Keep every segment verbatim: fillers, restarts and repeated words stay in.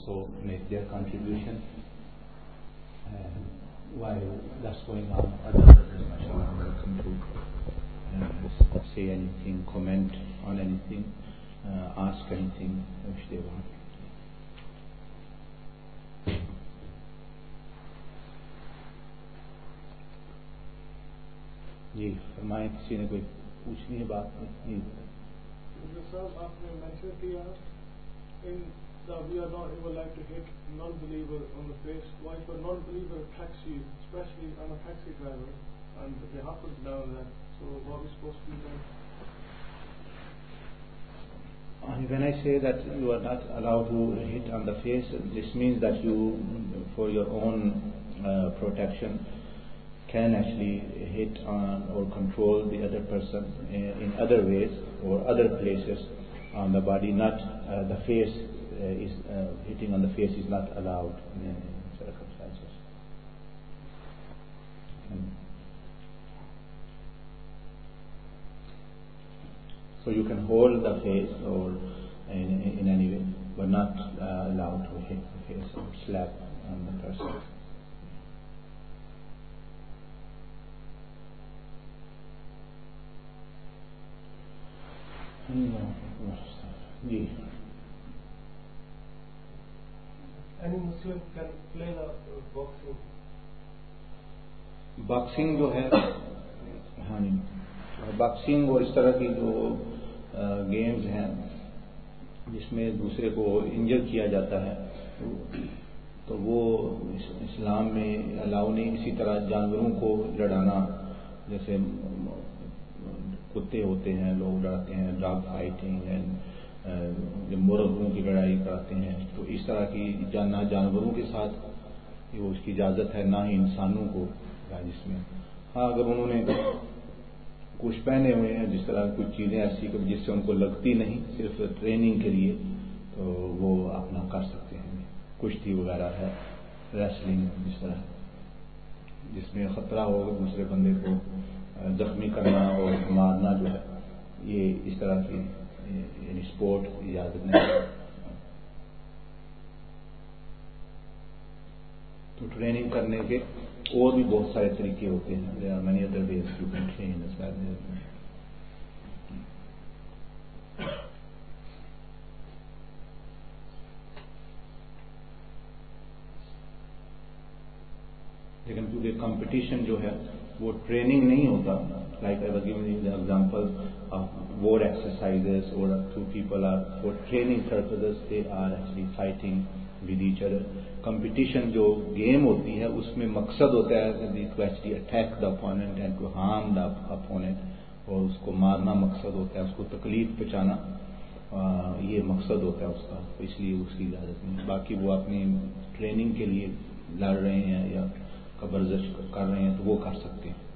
also make their contribution. And while that's going on, others are welcome to uh, say anything, comment on anything, uh, ask anything if they want. جی فرمائیں, کسی نے کوئی پوچھنی ہے بات نہیں. صاحب آپ نے مینشن کیا in that we are not even like to hit non-believer on the face. Why for non-believer taxi, especially I'm a taxi driver and they happen down there, so what are we supposed to do then? And when I say that you are not allowed to hit on the face, this means that you, for your own uh, protection, can actually hit on or control the other person in, in other ways or other places on the body. Not uh, the face uh, is uh, hitting on the face is not allowed in, in circumstances. And so you can hold the face or in, in, in any way, but not uh, allowed to hit the face or slap on the person. جی Any Muslim can play the boxing. Boxing جو ہے, ہاں جی, boxing اور اس طرح کی جو games ہیں جس میں دوسرے کو انجر کیا جاتا ہے تو وہ اسلام میں الاؤ نہیں. اسی طرح جانوروں کو لڑانا, جیسے کتے ہوتے ہیں لوگ لڑاتے ہیں, ڈاگ فائٹنگ ہے, جب مرغوں کی لڑائی کراتے ہیں, تو اس طرح کی نہ جانوروں کے ساتھ وہ اس کی اجازت ہے, نہ ہی انسانوں کو جس میں. ہاں اگر انہوں نے کچھ پہنے ہوئے ہیں جس طرح کچھ چیزیں ایسی جس سے ان کو لگتی نہیں, صرف ٹریننگ کے لیے, تو وہ اپنا کر سکتے ہیں. کشتی وغیرہ ہے, ریسلنگ جس طرح جس میں خطرہ ہو دوسرے بندے کو زخمی کرنا اور مارنا جو ہے, یہ اس طرح کی یعنی اسپورٹ اجازت نہیں. تو ٹریننگ کرنے کے اور بھی بہت سارے طریقے ہوتے ہیں. There are many other ways you can train as well. لیکن کیونکہ کمپٹیشن جو ہے وہ ٹریننگ نہیں ہوتا. Like I was giving you the example of war exercises or two people are for training purposes, they are actually fighting with each other. Competition جو game ہوتی ہے اس میں مقصد ہوتا ہے to actually attack the opponent and to harm the opponent, اور اس کو مارنا مقصد ہوتا ہے, اس کو تکلیف پہنچانا یہ مقصد ہوتا ہے اس کا, اس لیے اس کی اجازت نہیں. باقی وہ اپنی ٹریننگ کے لیے لڑ رہے ہیں یا ورزش کر رہے ہیں تو وہ کر سکتے ہیں.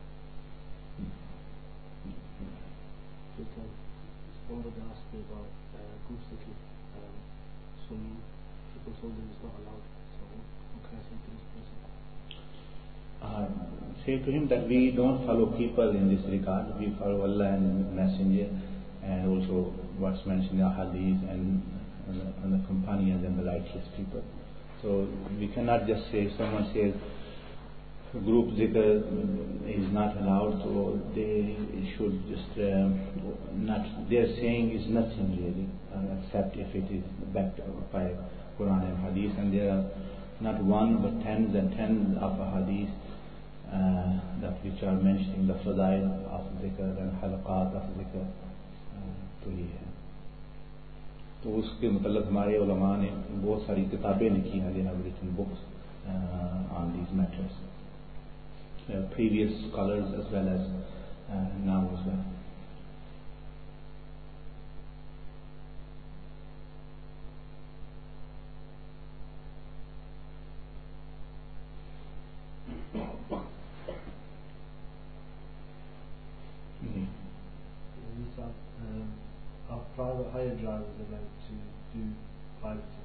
Uh, say to him that we don't follow people in this regard. We follow Allah and Messenger, and also what's mentioned in the Hadith and, and, the, and the companions and the righteous people. So we cannot just say, someone says group zikr is not allowed, so they should just um, not, their saying is nothing really, uh, except if it is backed by Quran and Hadith, and there are not one but tens and tens of Hadith uh, that which are mentioning the fadail of zikr and halaqat of zikr. تو یہ ہے, تو اس کے متعلق ہمارے علماء نے بہت ساری کتابیں لکھی ہیں. they have written books uh, on these matters, uh, previous scholars as well as uh, now as well. Private hire drivers are meant to do piloting.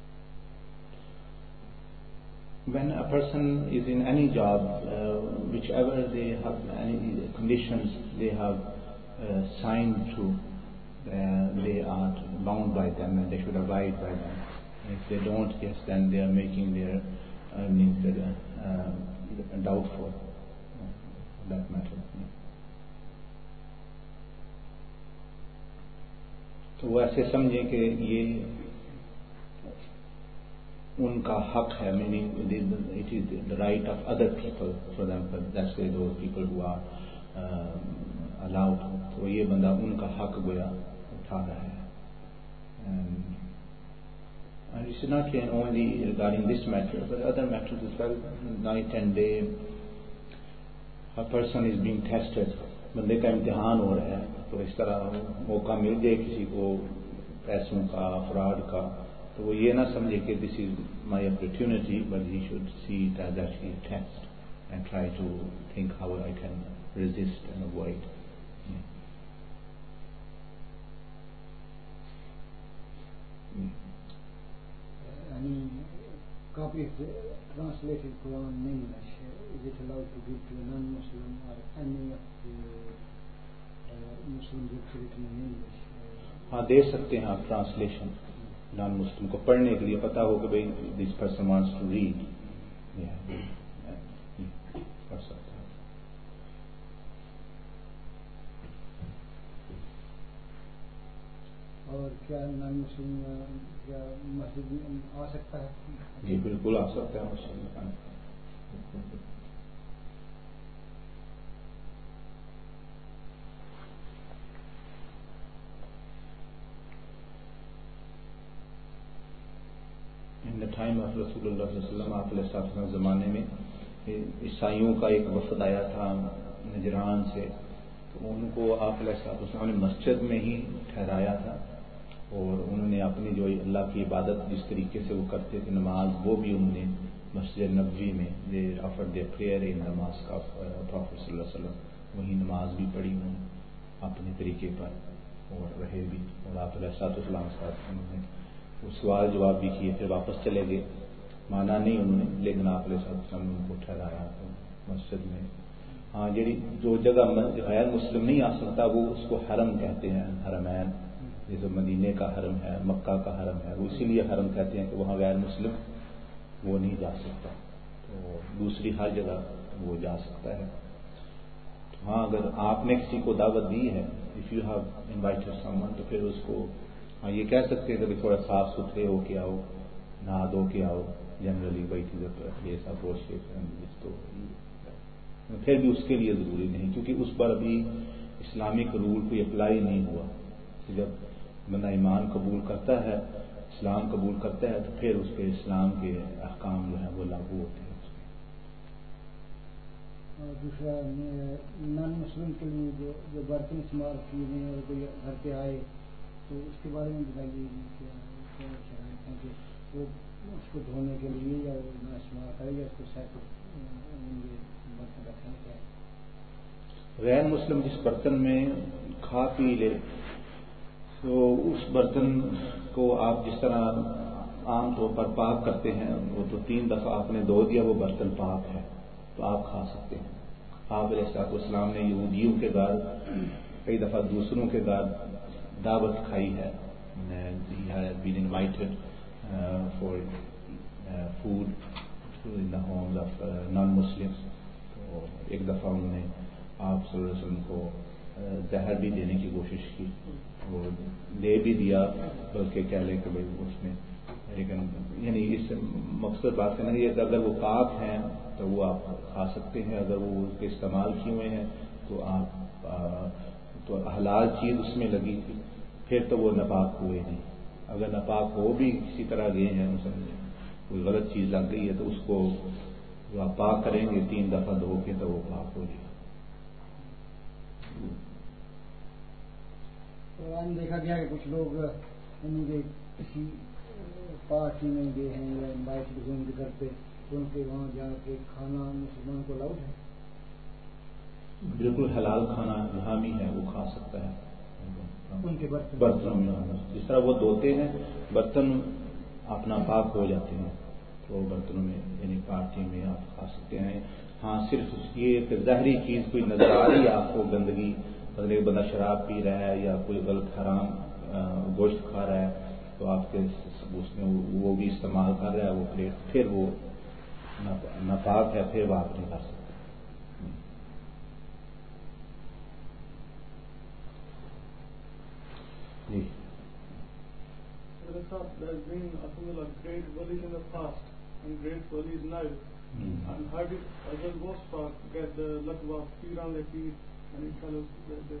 When a person is in any job, uh, whichever they have any conditions they have uh, signed to, uh, they are bound by them and they should abide by them. If they don't, yes, then they are making their earnings uh, uh, doubtful. Uh, that matter. Yeah. تو وہ ایسے سمجھیں کہ یہ ان کا حق ہے, meaning it is the right of other people for them, but that's why those people who are uh, allowed, تو یہ بندہ ان کا حق گویا اٹھا رہا ہے. and, and it's not only regarding this matter but other matters as well. Night and day a person is being tested, بندے کا امتحان ہو رہا ہے, تو اس طرح موقع مل جائے کسی کو پیسوں کا, فراڈ کا, تو وہ یہ نہ سمجھے کہ this is my opportunity, but he should see it as actually test and try to think how I can resist and avoid. یعنی copy of the translated Quran in English, is it allowed to give to a non-Muslim or any of the uh, Muslims who have written in English? ہاں دے سکتے ہیں آپ translation naan مسلم کو پڑھنے کے لیے, پتا ہو کہ بھائی this person wants to read, پڑھ سکتا ہے. اور کیا نان مسلم کیا مسجد میں آ سکتا ہے؟ جی بالکل آ سکتا ہے مسجد میں. In the time of رسول اللہ صلی اللہ علیہ وسلم, آپ علیہ السلام کے زمانے میں عیسائیوں کا ایک وفد آیا تھا نجران سے, تو ان کو آپ علیہ السلام نے مسجد میں ہی ٹھہرایا تھا, اور انہوں نے اپنی جو اللہ کی عبادت جس طریقے سے وہ کرتے تھے نماز, وہ بھی انہوں نے مسجد نبوی میں دے آفر دے پریئر ان نماز کا پروفیٹ صلی اللہ علیہ وسلم, وہی نماز بھی پڑھی انہوں نے اپنے طریقے پر, اور رہے بھی, اور آپ علیہ السلام کے ساتھ انہوں نے وہ سوال جواب بھی کیے, پھر واپس چلے گئے, مانا نہیں انہوں نے, لیکن آپ علیہ السلام نے ان کو ٹھہرایا مسجد میں. ہاں جی, جو جگہ غیر مسلم نہیں آ سکتا وہ اس کو حرم کہتے ہیں, حرمین, جیسے مدینے کا حرم ہے, مکہ کا حرم ہے, وہ اسی لیے حرم کہتے ہیں کہ وہاں غیر مسلم وہ نہیں جا سکتا, تو دوسری ہر جگہ وہ جا سکتا ہے. ہاں اگر آپ نے کسی کو دعوت دی ہے, if you have invited someone, تو پھر اس کو ہاں یہ کہہ سکتے ہیں کہ تھوڑا صاف ستھرے ہو کے آؤ, نہا دھو کے آؤ, جنرلی وہی چیزیں یہ سب واش, تو پھر بھی اس کے لیے ضروری نہیں, کیونکہ اس پر ابھی اسلامک رول کوئی اپلائی نہیں ہوا. جب بندہ ایمان قبول کرتا ہے, اسلام قبول کرتا ہے, تو پھر اس کے اسلام کے احکام جو ہیں وہ لاگو ہوتے ہیں. اور دوسرا نان مسلم کے لیے جو جو برتن استعمال کیے ہیں اور کوئی گھر پہ آئے تو اس کے بارے میں بتائیے کیا شرائط ہیں کہ وہ اس کو دھونے کے لیے یا نہ استعمال کرے یا اس کو سیٹ برتن رکھنے کا. غیر مسلم جس برتن میں کھا پی لے, تو اس برتن کو آپ جس طرح عام طور پر پاک کرتے ہیں, وہ تو تین دفعہ آپ نے دھو دیا, وہ برتن پاک ہے تو آپ کھا سکتے ہیں. آپ علیہ الصلوۃ والسلام نے یہودیوں کے گھر, کئی دفعہ دوسروں کے گھر دعوت کھائی ہے, been invited for food in the homes of non Muslims. تو ایک دفعہ انہوں نے آپ صلی اللہ علیہ وسلم کو زہر بھی دینے کی کوشش کی, وہ دے بھی دیا, بلکہ کہہ لے کہ بھائی اس میں, لیکن یعنی اس مقصد بات کرنا یہ کہ اگر وہ پاک ہیں تو وہ آپ کھا سکتے ہیں, اگر وہ اس کے استعمال کیے ہوئے ہیں تو آپ تو حلال چیز اس میں لگی تھی, پھر تو وہ ناپاک ہوئے نہیں. اگر ناپاک ہو بھی کسی طرح گئے ہیں, کوئی غلط چیز لگ گئی ہے, تو اس کو جو آپ پاک کریں گے تین دفعہ دھو کے, تو وہ پاک ہو جائے. دیکھا گیا کہ کچھ لوگ کسی پارٹی میں گئے ہیں یا انوائٹڈ ہوئے ان کے گھر پہ, تو ان کے وہاں جا کے کھانا مسلمان کو الاؤڈ ہے؟ بالکل حلال کھانا جہاں بھی ہے وہ کھا سکتا ہے ان کے برتن برتنوں میں. جس طرح وہ دھوتے ہیں برتن اپنا پاک ہو جاتے ہیں, تو برتنوں میں یعنی پارٹی میں آپ کھا سکتے ہیں. ہاں صرف یہ کہ ظاہری چیز کوئی نظر آ رہی ہے آپ کو, گندگی, مطلب ایک بندہ شراب پی رہا ہے یا کوئی غلط حرام گوشت کھا رہا ہے, تو آپ کے اس میں وہ بھی استعمال کر رہا ہے وہ پلیٹ، پھر وہ ناپاک ہے، پھر وہ آپ نہیں کر سکتے. جی there has been alhamdulillah great wali's in the past and great wali's now. Mm-hmm. And how did Ajal Wasfa get the laqab Piran le Pir? Can you tell us the, the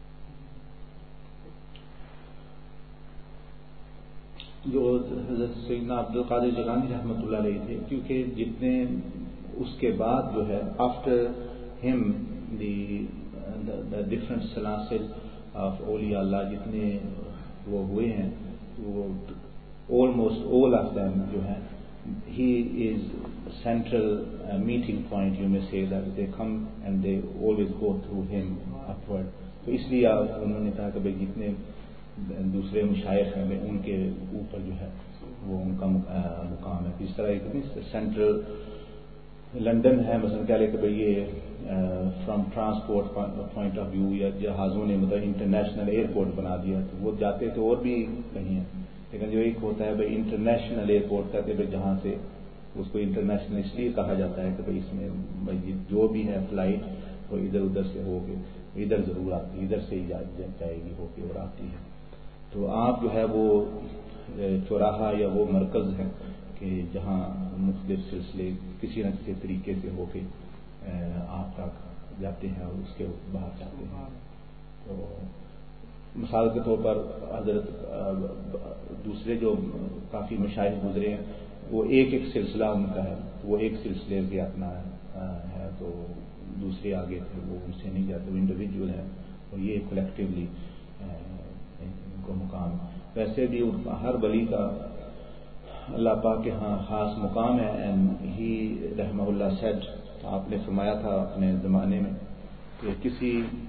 جو حضرت سیدنا Abdul Qadir Jilani رحمۃ اللہ علیہ تھے، کیونکہ جتنے اس کے بعد جو ہے after him the different سلاسل of اولیاء اللہ جتنے وہ ہوئے ہیں، وہ آلموسٹ آل آف دیم جو ہے he is central meeting point, you may say that they come and they always go through him upward. تو اس لیے انہوں نے کہا کہ بھائی جتنے دوسرے مشائخ ہیں ان کے اوپر جو ہے وہ ان کا مقام ہے. اس طرح ایک سینٹرل لنڈن ہے مثلا کہہ لے کہ بھائی یہ from transport point of view یا جہازوں نے مطلب انٹرنیشنل ایئرپورٹ بنا دیا تو وہ جاتے تو اور بھی کہیں ہیں، لیکن جو ایک ہوتا ہے بھائی انٹرنیشنل ایئرپورٹ کہتے ہیں بھائی جہاں سے اس کو انٹرنیشنل اس لیے کہا جاتا ہے کہ بھائی اس میں بھائی جو بھی ہے فلائٹ وہ ادھر ادھر سے ہو کے ادھر ضرور آتی ہے، ادھر سے ہی جائے گی ہو کے اور آتی ہے. تو آپ جو ہے وہ چوراہا یا وہ مرکز ہے کہ جہاں مختلف سلسلے کسی نہ کسی طریقے سے ہو کے آپ تک جاتے ہیں اور اس کے باہر جاتے ہیں. تو مثال کے طور پر حضرت دوسرے جو کافی مشاہد گزرے ہیں وہ ایک ایک سلسلہ ان کا ہے، وہ ایک سلسلے سے اپنا ہے، تو دوسرے آگے تھے وہ ان سے نہیں جاتے، وہ انڈیویجول ہیں اور یہ کلیکٹیولی کو مقام. ویسے بھی ہر ولی کا اللہ پاک کے ہاں خاص مقام ہے. اینڈ ہی رحمہ اللہ سیڈ، آپ نے فرمایا تھا اپنے زمانے میں کہ کسی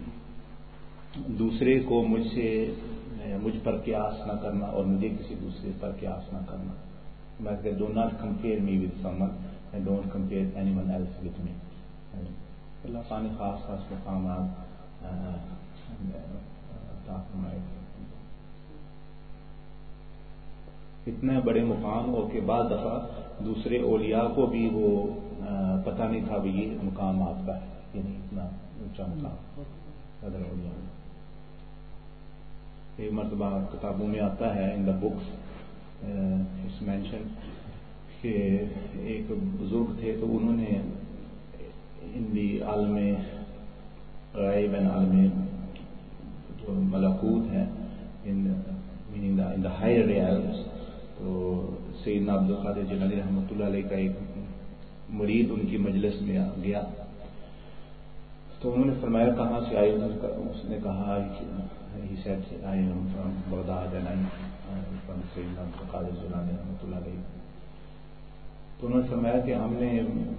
دوسرے کو مجھ سے مجھ پر قیاس نہ کرنا اور مجھے کسی دوسرے پر قیاس نہ کرنا. میں کہ do not compare me with someone and don't compare anyone else with me. اللہ پاک نے خاص خاص مقامات فرمائے. اتنے بڑے مقام ہو کے بعد دفعہ دوسرے اولیاء کو بھی وہ پتہ نہیں تھا بھی یہ مقام آپ کا ہے، یعنی اتنا اونچا مقام صدر اولیاء. ایک مرتبہ کتابوں میں آتا ہے in the books it's mention کہ ایک بزرگ تھے تو انہوں نے ان دی عالم غیب عالم جو ملکوت ہے ان دا ہائر ریالمز، تو سیدنا عبد القادر جیلانی رحمۃ اللہ علیہ کا ایک مرید ان کی مجلس میں گیا تو انہوں نے فرمایا کہاں سے آئے؟ اس نے کہا he said I am from Baghdad and I am from سیدنا عبد القادر جیلانی رحمۃ اللہ علیہ. تو انہوں نے فرمایا کہ ہم نے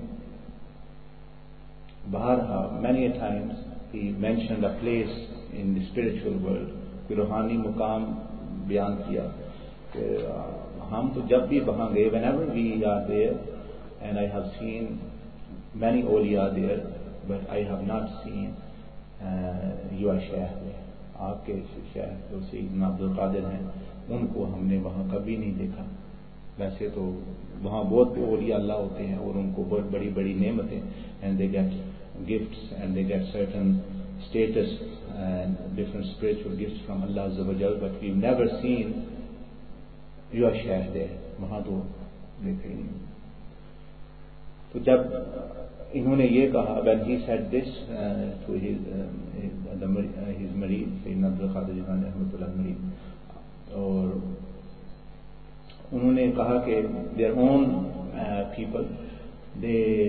باہر many times he mentioned a place in the spiritual world, کوئی روحانی مقام بیان کیا کہ ہم تو جب بھی وہاں گئے whenever we are there and I have seen many اولیاء there but I have not seen your sheikh, آپ کے شیخ جو سیدنا عبد القادر ہیں ان کو ہم نے وہاں کبھی نہیں دیکھا. ویسے تو وہاں بہت اولیاء اللہ ہوتے ہیں اور ان کو بہت بڑی بڑی نعمتیں and they get gifts and they get certain status and different spiritual gifts from Allah عز و جل، but we never seen your sheikh they, وہاں تو دیکھے نہیں. تو جب انہوں نے یہ کہا when he said this uh, to his uh, the his مرید سیدنا عبد القادر جیلانی رحمۃ اللہ مرید، اور انہوں نے کہا کہ their own uh, people they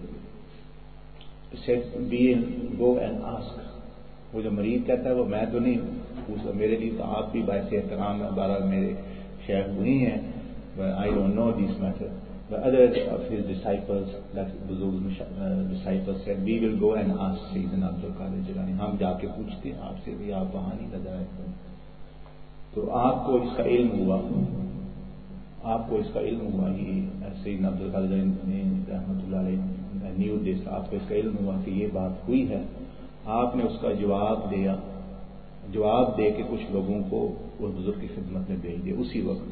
said be go and ask. وہ جو مرید کہتا ہے وہ میں تو نہیں پوچھا، میرے لیے تو آپ بھی باعث احترام ہے، بہرحال میرے شیخ وہی ہیں، but I don't know this matter. The other of his disciples, that Buzurg's uh, disciples said, we will go and ask Sayyidina Abdul Qadir Jilani. ہم جا کے پوچھتے ہیں آپ سے بھی، آپ وہاں نہیں نظر آئے. تو آپ کو اس کا علم ہوا، آپ کو اس کا علم ہوا یہ سیدنا عبد القادر جیلانی رحمۃ اللہ علیہ نیو دس، آپ کو اس کا علم ہوا کہ یہ بات ہوئی ہے. آپ نے اس کا جواب دیا جواب دے کے کچھ لوگوں کو اس بزرگ کی خدمت میں بھیج دیا اسی وقت.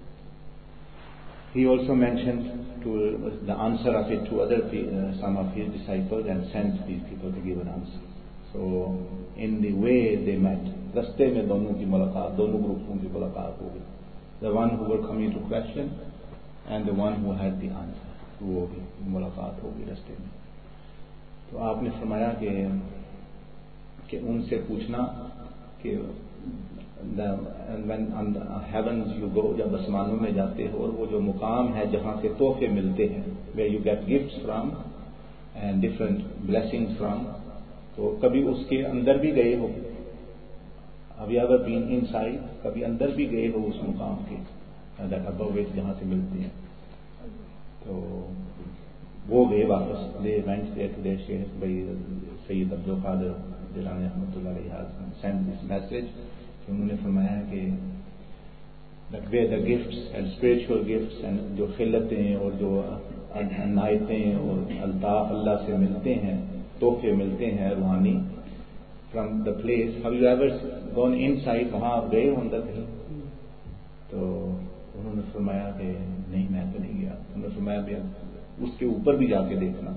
He also mentioned to the answer of it to other uh, some of his disciples and sent these people to give an answer. So in the way they met, راستے میں دونوں کی ملاقات, دونوں گروپوں کی ملاقات ہو گئی. The one who were coming to question and the one who had the answer. وہ بھی ملاقات ہو گئی راستے میں. تو آپ نے فرمایا کہ کہ ان سے پوچھنا کہ when on the heavens you go, جب آسمانوں میں جاتے ہو اور وہ جو مقام ہے جہاں سے تحفے ملتے ہیں, where you get gifts from and different blessings from, تو کبھی اس کے اندر بھی گئے ہو, have you ever been inside, کبھی اندر بھی گئے ہو اس مقام کے that above it جہاں سے ملتے ہیں. تو وہ گئے واپس, they went there to their Shaykh بھائی سید عبد القادر جیلانی رحمۃ اللہ علیہ sent this message. انہوں نے فرمایا کہ that where the gifts and spiritual gifts and جو خلتیں اور جو عنایتیں اور الطاف اللہ سے ملتے ہیں, تحفے ملتے ہیں روحانی, from the place, have you ever gone inside, وہاں آپ گئے ہو اندر کہیں؟ تو انہوں نے فرمایا کہ نہیں میں تو نہیں گیا. انہوں نے فرمایا کہ اس کے اوپر بھی جا کے دیکھنا.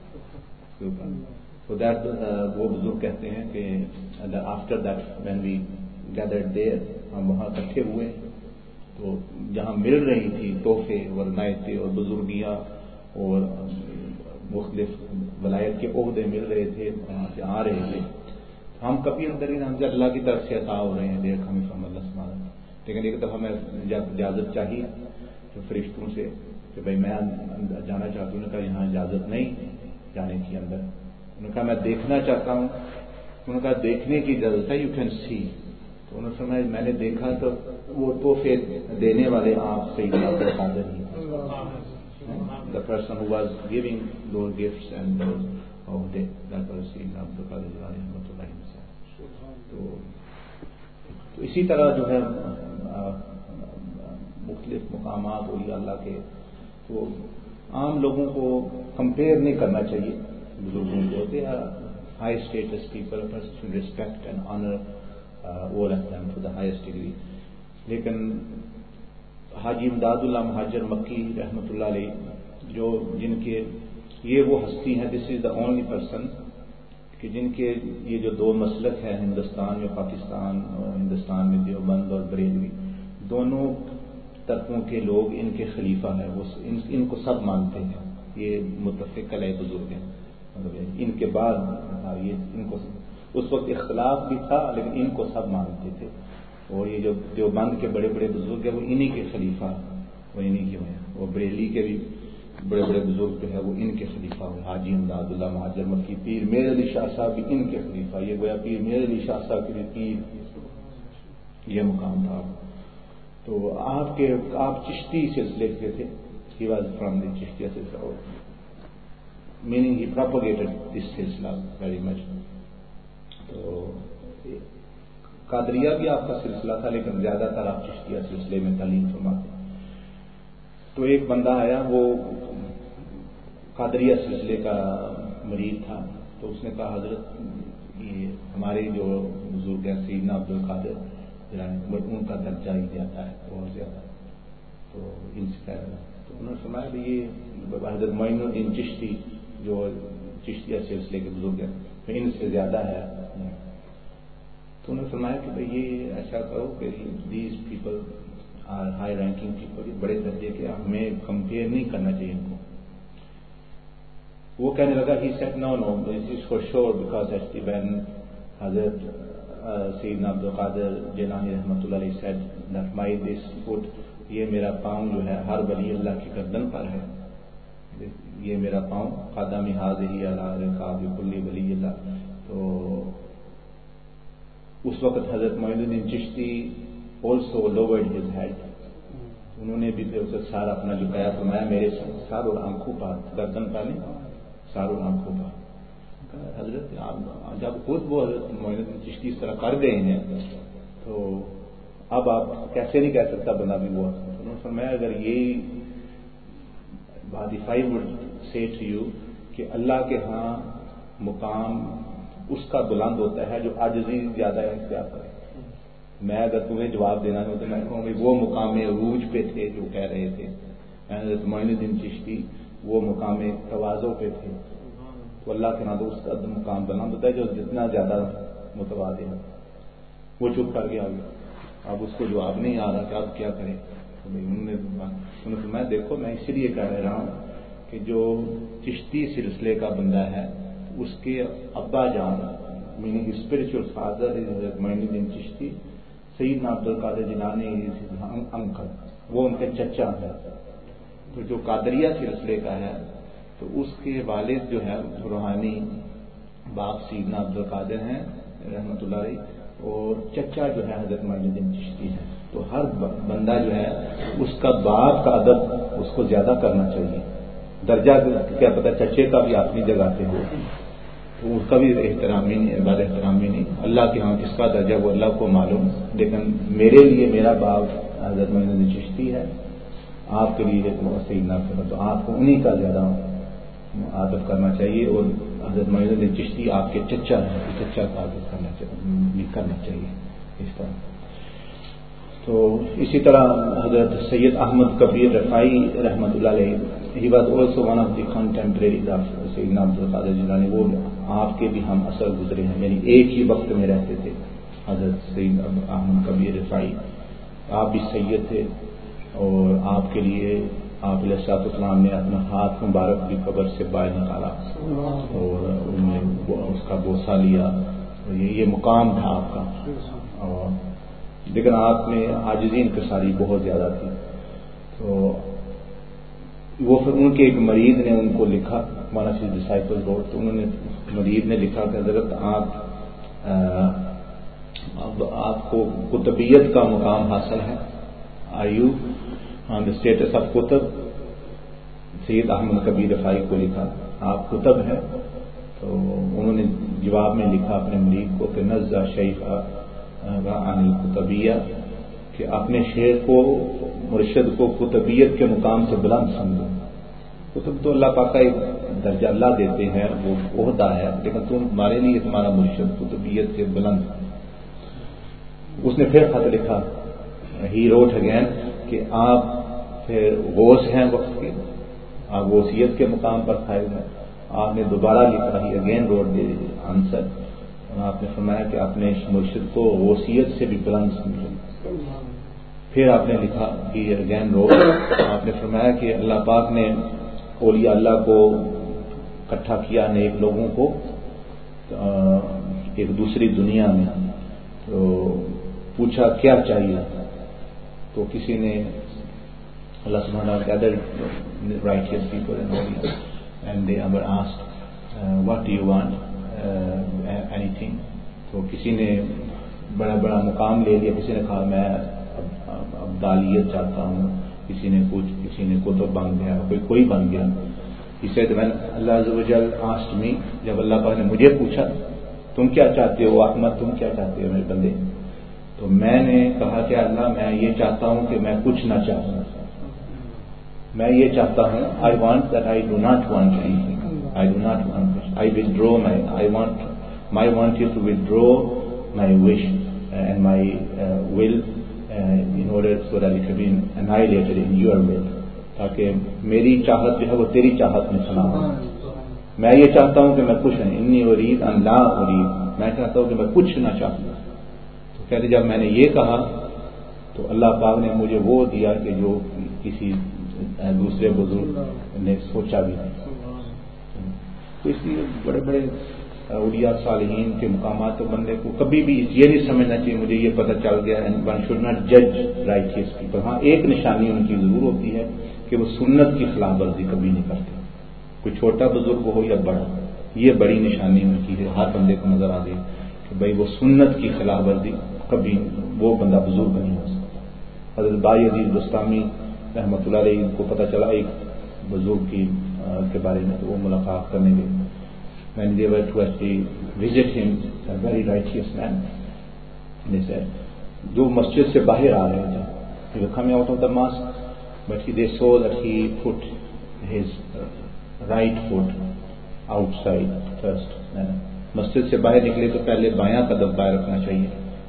So that uh, وہ بزرگ کہتے ہیں کہ after that when we gathered there, ہم وہاں اکٹھے ہوئے تو جہاں مل رہی تھی تحفے اور عنایتیں اور بزرگیاں اور مختلف ولایت کے عہدے مل رہے تھے, وہاں سے آ رہے تھے. ہم کبھی اندر ہی ہم اللہ کی طرف سے عطا ہو رہے ہیں, دیکھ ہمیں فرم اللہ سبحانہ. لیکن ایک دفعہ ہمیں اجازت چاہیے تو فرشتوں سے کہ بھائی میں جانا چاہتا ہوں. انہوں نے کہا یہاں اجازت نہیں جانے کی اندر. انہوں نے کہا میں دیکھنا چاہتا ہوں. انہوں نے کہا دیکھنے کی اجازت ہے, یو کین سی. تو انہوں نے فرمایا میں نے دیکھا تو وہ تحفے دینے والے آپ صحیح عبد القادر ہی, the person who was giving those gifts and those of the that was Sayyidina Abdul Qadir Jilani rahmatullah alayhi. تو تو اسی طرح جو ہے مختلف مقامات ہوئی اللہ کے, تو عام لوگوں کو کمپیئر نہیں کرنا چاہیے بزرگوں کو. They are high status people, a person should respect and honor uh, all of them to the highest degree. لیکن حاجی امداد اللہ مہاجر مکی رحمۃ اللہ علیہ جو جن کے یہ وہ ہستی ہیں, دس از دا اونلی پرسن کہ جن کے یہ جو دو مسلک ہیں ہندوستان میں, پاکستان اور ہندوستان میں دیوبند اور بریلوی, دونوں طرفوں کے لوگ ان کے خلیفہ ہیں. وہ ان, ان کو سب مانتے ہیں. یہ متفق علیہ بزرگ ہیں. مطلب ان کے بعد یہ ان کو اس وقت اختلاف بھی تھا لیکن ان کو سب مانتے تھے. اور یہ جو دیوبند کے بڑے بڑے بزرگ ہیں وہ انہی کے خلیفہ, وہ انہی کے ہوئے ہیں. اور بریلی کے بھی بڑے بڑے بزرگ جو ہے وہ ان کے خلیفہ ہوئے. حاجی امداد اللہ مہاجر مکی, پیر میر علی شاہ صاحب بھی ان کے خلیفہ. یہ گویا پیر میر علی شاہ صاحب کے پیر, یہ مقام تھا. تو آپ کے آپ چشتی سلسلے کے تھے. ہی واز فرام دی چشتیہ سلسلہ, meaning he propagated this سلسلہ very much. تو قادریہ بھی آپ کا سلسلہ تھا لیکن زیادہ تر آپ چشتیہ سلسلے میں تعلیم فرماتے. تو ایک بندہ آیا, وہ قادریہ سلسلے کا مرید تھا. تو اس نے کہا حضرت یہ ہمارے جو بزرگ ہیں سیدنا عبد القادر ان کا درجہ ہی زیادہ ہے, بہت زیادہ. تو ان سے تو انہوں نے فرمایا کہ یہ حضرت معین الدین چشتی جو چشتیہ سلسلے کے بزرگ ہیں ان سے زیادہ ہے. تو انہوں نے فرمایا کہ بھائی یہ ایسا کرو کہ these people are high ranking people, بڑے درجے کے, ہمیں کمپیئر نہیں کرنا چاہیے ان کو. وہ کہنے لگا he said no no this is for sure because at the when حضرت سیدنا عبد القادر جیلانی رحمۃ اللہ علیہ said that my this foot, یہ میرا پاؤں جو ہے ہر ولی اللہ کی گردن پر ہے. یہ میرا پاؤں قدم حاضری علی رکاب کلی ولی اللہ. تو اس وقت حضرت معین الدین Chishti also lowered his head. انہوں نے بھی پھر اسے سارا اپنا جھکایا, فرمایا میرے ساروں آنکھوں پر, گردن پر نہیں, ساروں آنکھوں پر. حضرت جب خود وہ حضرت معین الدین چشتی اس طرح کر گئے ہیں تو اب آپ کیسے نہیں کہہ سکتا بنا بھی ہوا. انہوں نے فرمایا اگر یہی بات if I would say to you کہ اللہ کے ہاں مقام اس کا بلند ہوتا ہے جو عاجزی زیادہ اختیار کرے. میں اگر تمہیں جواب دینا ہو تو میں کہوں گی وہ مقام عروج پہ تھے جو کہہ رہے تھے، حضرت معین الدین چشتی وہ مقام تواضع پہ تھے، تو اللہ کے نام تو اس کا مقام بلند ہوتا ہے جو جتنا زیادہ متواضع ہے۔ وہ چپ کر گیا، اب اس کو جواب نہیں آ رہا کہ اب کیا کریں۔ انہوں نے فرمایا دیکھو میں اسی لیے کہہ رہا ہوں کہ جو چشتی سلسلے کا بندہ ہے اس کے ابا جان میننگ اسپرچل فادر حضرت معین الدین چشتی، سیدنا عبد القادر جیلانی انکل، وہ ان کے چچا ہیں۔ تو جو قادریہ سلسلے کا ہے تو اس کے والد جو ہے روحانی باپ سیدنا عبد القادر ہیں رحمۃ اللہ علیہ، اور چچا جو ہے حضرت معین الدین چشتی ہے۔ تو ہر بندہ جو ہے اس کا باپ کا ادب اس کو زیادہ کرنا چاہیے۔ درجہ کیا پتہ چچے کا بھی اپنی جگہ پہ ہو تو اس کا بھی احترام ہی نہیں، بعد احترام ہی نہیں، اللہ کے ہاں کس کا درجہ وہ اللہ کو معلوم، لیکن میرے لیے میرا باپ حضرت معین الدین چشتی ہے، آپ کے لیے سیدنا تو آپ کو انہی کا زیادہ ادب کرنا چاہیے، اور حضرت معین الدین چشتی آپ کے چچا ہیں، چچا کا ادب کرنا چاہیے کرنا چاہیے اس طرح۔ تو اسی طرح حضرت سید احمد کبیر رفاعی رحمۃ اللہ علیہ، he was also one of the contemporaries of سیدنا عبد القادر جیلانی، وہ آپ کے بھی ہم اثر گزرے ہیں، یعنی ایک ہی وقت میں رہتے تھے حضرت سید احمد کبیر رفاعی۔ آپ بھی سید تھے اور آپ کے لیے آپ علیہ الصلوۃ والسلام نے اپنا ہاتھ مبارک بھی قبر سے باہر نکالا اور انہوں نے اس کا بوسہ لیا، یہ مقام تھا آپ کا، اور لیکن آپ میں عاجزی انکساری بہت زیادہ تھی۔ تو وہ پھر ان کے ایک مریض نے ان کو لکھا، one of his disciple wrote, تو انہوں نے مریض نے لکھا کہ حضرت آپ اب آپ کو کتبیت کا مقام حاصل ہے، are you on the status of کتب؟ سید احمد کبیر رفاعی کو لکھا آپ کتب ہیں، تو انہوں نے جواب میں لکھا اپنے مریض کو کہ نزہ شیخ عن الکتبیہ، کہ اپنے شیخ کو مرشد کو کتبیت کے مقام سے بلند سمجھو۔ کتب تو اللہ پاک کا ایک درجہ اللہ دیتے ہیں، وہ عہدہ ہے، لیکن تم ہمارے لیے تمہارا مرشد کتبیت سے بلند۔ اس نے پھر خط لکھا، ہی روٹ اگین، کہ آپ پھر غوث ہیں وقت کے، آپ غوثیت کے مقام پر فائز ہیں۔ آپ نے دوبارہ لکھا، he again wrote the answer, آپ نے فرمایا کہ اپنے مرشد کو غوثیت سے بھی بلند سمجھو۔ پھر آپ نے لکھا کہ اگین روٹ، آپ نے فرمایا کہ اللہ پاک نے اولیاء اللہ کو اکٹھا کیا نیک لوگوں کو ایک دوسری دنیا میں، تو پوچھا کیا چاہیے، تو کسی نے اللہ سبحانہ و تعالی righteous people and they were asked uh, what do you want uh, anything، تو کسی نے بڑا بڑا مقام لے لیا، کسی نے کہا میں ابدالیت چاہتا ہوں، کسی نے کچھ، کسی نے کتب بن گیا، کوئی کوئی بن گیا۔ He said when Allah Azza wa Jal asked me، جب اللہ پاک نے مجھے پوچھا تم کیا چاہتے ہو احمد، تم کیا چاہتے ہو میرے بندے، تو میں نے کہا کہ اللہ میں یہ چاہتا ہوں کہ میں کچھ نہ چاہوں، میں یہ چاہتا ہوں I want that I do not want anything, I do not want this, I withdraw my I want my want you to withdraw my wish and my uh, will uh, in order so that it can be annihilated in your will، تاکہ میری چاہت جو ہے وہ تیری چاہت میں فنا ہو۔ میں یہ چاہتا ہوں کہ میں کچھ نہیں، انی ارید ان لا ارید، میں چاہتا ہوں کہ میں کچھ نہ چاہوں۔ تو کہتے جب میں نے یہ کہا تو اللہ پاک نے مجھے وہ دیا کہ جو کسی دوسرے بزرگ نے سوچا بھی نہیں۔ تو اس لیے بڑے بڑے اولیاء صالحین کے مقامات، تو بندے کو کبھی بھی یہ نہیں سمجھنا چاہیے مجھے یہ پتہ چل گیا، ون شوڈ ناٹ جج رائٹیس پیپل۔ ہاں ایک نشانی ان کی ضرور ہوتی ہے کہ وہ سنت کی خلاف ورزی کبھی نہیں کرتے، کوئی چھوٹا بزرگ ہو یا بڑا، یہ بڑی نشانی ان کی ہے، ہر بندے کو نظر آ گئی کہ بھائی وہ سنت کی خلاف ورزی کبھی وہ بندہ بزرگ نہیں ہو سکتا۔ حضرت بائی عزیز بستامی رحمۃ اللہ علیہ کو پتہ چلا ایک بزرگ کی کے بارے میں، تو وہ ملاقات کرنے گئے۔ When they were to actually visit him, a very righteous man, they said, جو مسجد سے باہر آ رہے تھے، he was coming out of the mosque, but he, they saw that he put his uh, right foot outside first. مسجد سے باہر نکلے تو پہلے بایاں قدم باہر رکھنا چاہیے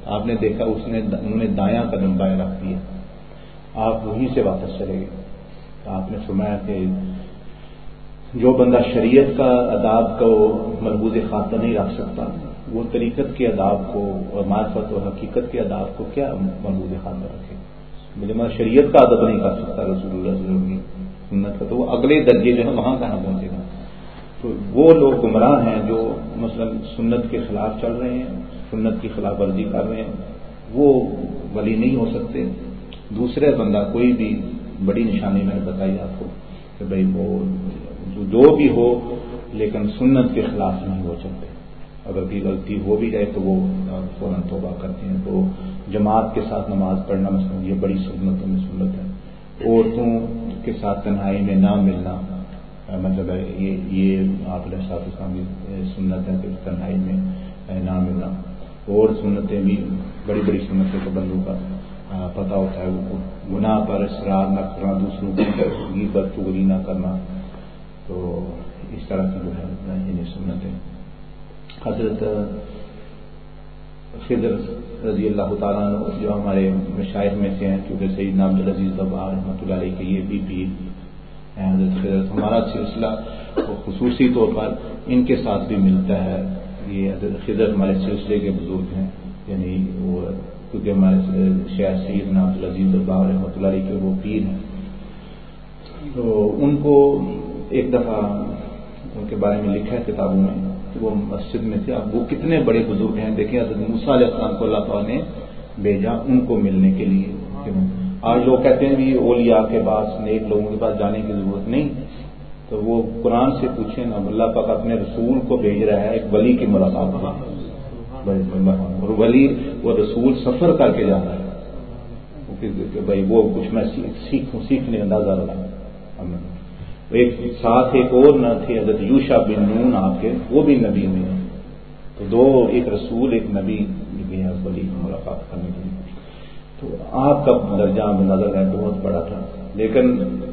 آپ نے دیکھا اس نے انہوں نے دایاں قدم بائیں رکھ دیا، آپ وہیں سے واپس چلے گئے. آپ نے فرمایا کہ جو بندہ شریعت کا آداب کو ملحوظ خاطر نہیں رکھ سکتا وہ طریقت کے آداب کو اور معرفت اور حقیقت کے آداب کو کیا ملحوظ خاطر رکھے. مجھے میں شریعت کا ادب نہیں کر سکتا رسول اللہ صلی اللہ علیہ وسلم کی سنت کا، تو وہ اگلے درجے جو ہے وہاں کہاں پہنچے گا. تو وہ لوگ گمراہ ہیں جو مثلا سنت کے خلاف چل رہے ہیں، سنت کی خلاف ورزی کر رہے ہیں، وہ ولی نہیں ہو سکتے. دوسرے بندہ کوئی بھی بڑی نشانی میں نے بتائی آپ کو کہ بھائی وہ جو بھی ہو لیکن سنت کے خلاف نہیں ہو سکتے. اگر بھی غلطی ہو بھی جائے تو وہ فوراً توبہ کرتے ہیں. تو جماعت کے ساتھ نماز پڑھنا مثلا یہ بڑی سنتوں میں سنت ہے. عورتوں کے ساتھ تنہائی میں نہ ملنا مطلب ہے یہ یہ آپ علیہ الصلوۃ والسلام کی سنت ہے کہ تنہائی میں نہ ملنا. اور سنتیں بھی بڑی بڑی سنتیں کو بندوں کا پتہ ہوتا ہے. وہ گناہ پر اصرار نہ کرنا، دوسروں کی غیبت چغلی نہ کرنا، تو اس طرح کی جو ہے یہ سنتیں. حضرت خضر رضی اللہ تعالیٰ عنہ جو ہمارے مشائخ میں سے ہیں، کیونکہ سیدنا عبدالعزیز دبار رحمۃ اللہ علیہ کے یہ بھی پیر ہیں حضرت خضر. ہمارا سلسلہ خصوصی طور پر ان کے ساتھ بھی ملتا ہے. یہ حضرت خضر ہمارے سلسلے کے بزرگ ہیں، یعنی وہ کیونکہ ہمارے شیخ سیدنا عبدالعزیز دبار رحمۃ اللہ علیہ کے وہ پیر ہیں. تو ان کو ایک دفعہ ان کے بارے میں لکھا ہے کتابوں میں کہ وہ مسجد میں تھے. اب وہ کتنے بڑے بزرگ ہیں، دیکھیں حضرت موسیٰ علیہ السلام کو اللہ تعالیٰ نے بھیجا ان کو ملنے کے لیے. آج لوگ کہتے ہیں بھی اولیاء کے پاس نیک لوگوں کے پاس جانے کی ضرورت نہیں. تو وہ قرآن سے پوچھیں نا، اللہ پاک اپنے رسول کو بھیج رہا ہے ایک ولی کی ملاقات میں. اور ولی وہ رسول سفر کر کے جا رہا ہے کہ بھائی وہ کچھ میں سیکھوں سیکھنے اندازہ رہا. ایک ساتھ ایک اور نہ تھے حضرت یوشع بن نون آپ کے، وہ بھی نبی میں ہیں. تو دو، ایک رسول ایک نبی بھی ہے ولی کی ملاقات کرنے کے لیے. تو آپ کا درجہ نظر ہے بہت بڑا تھا. لیکن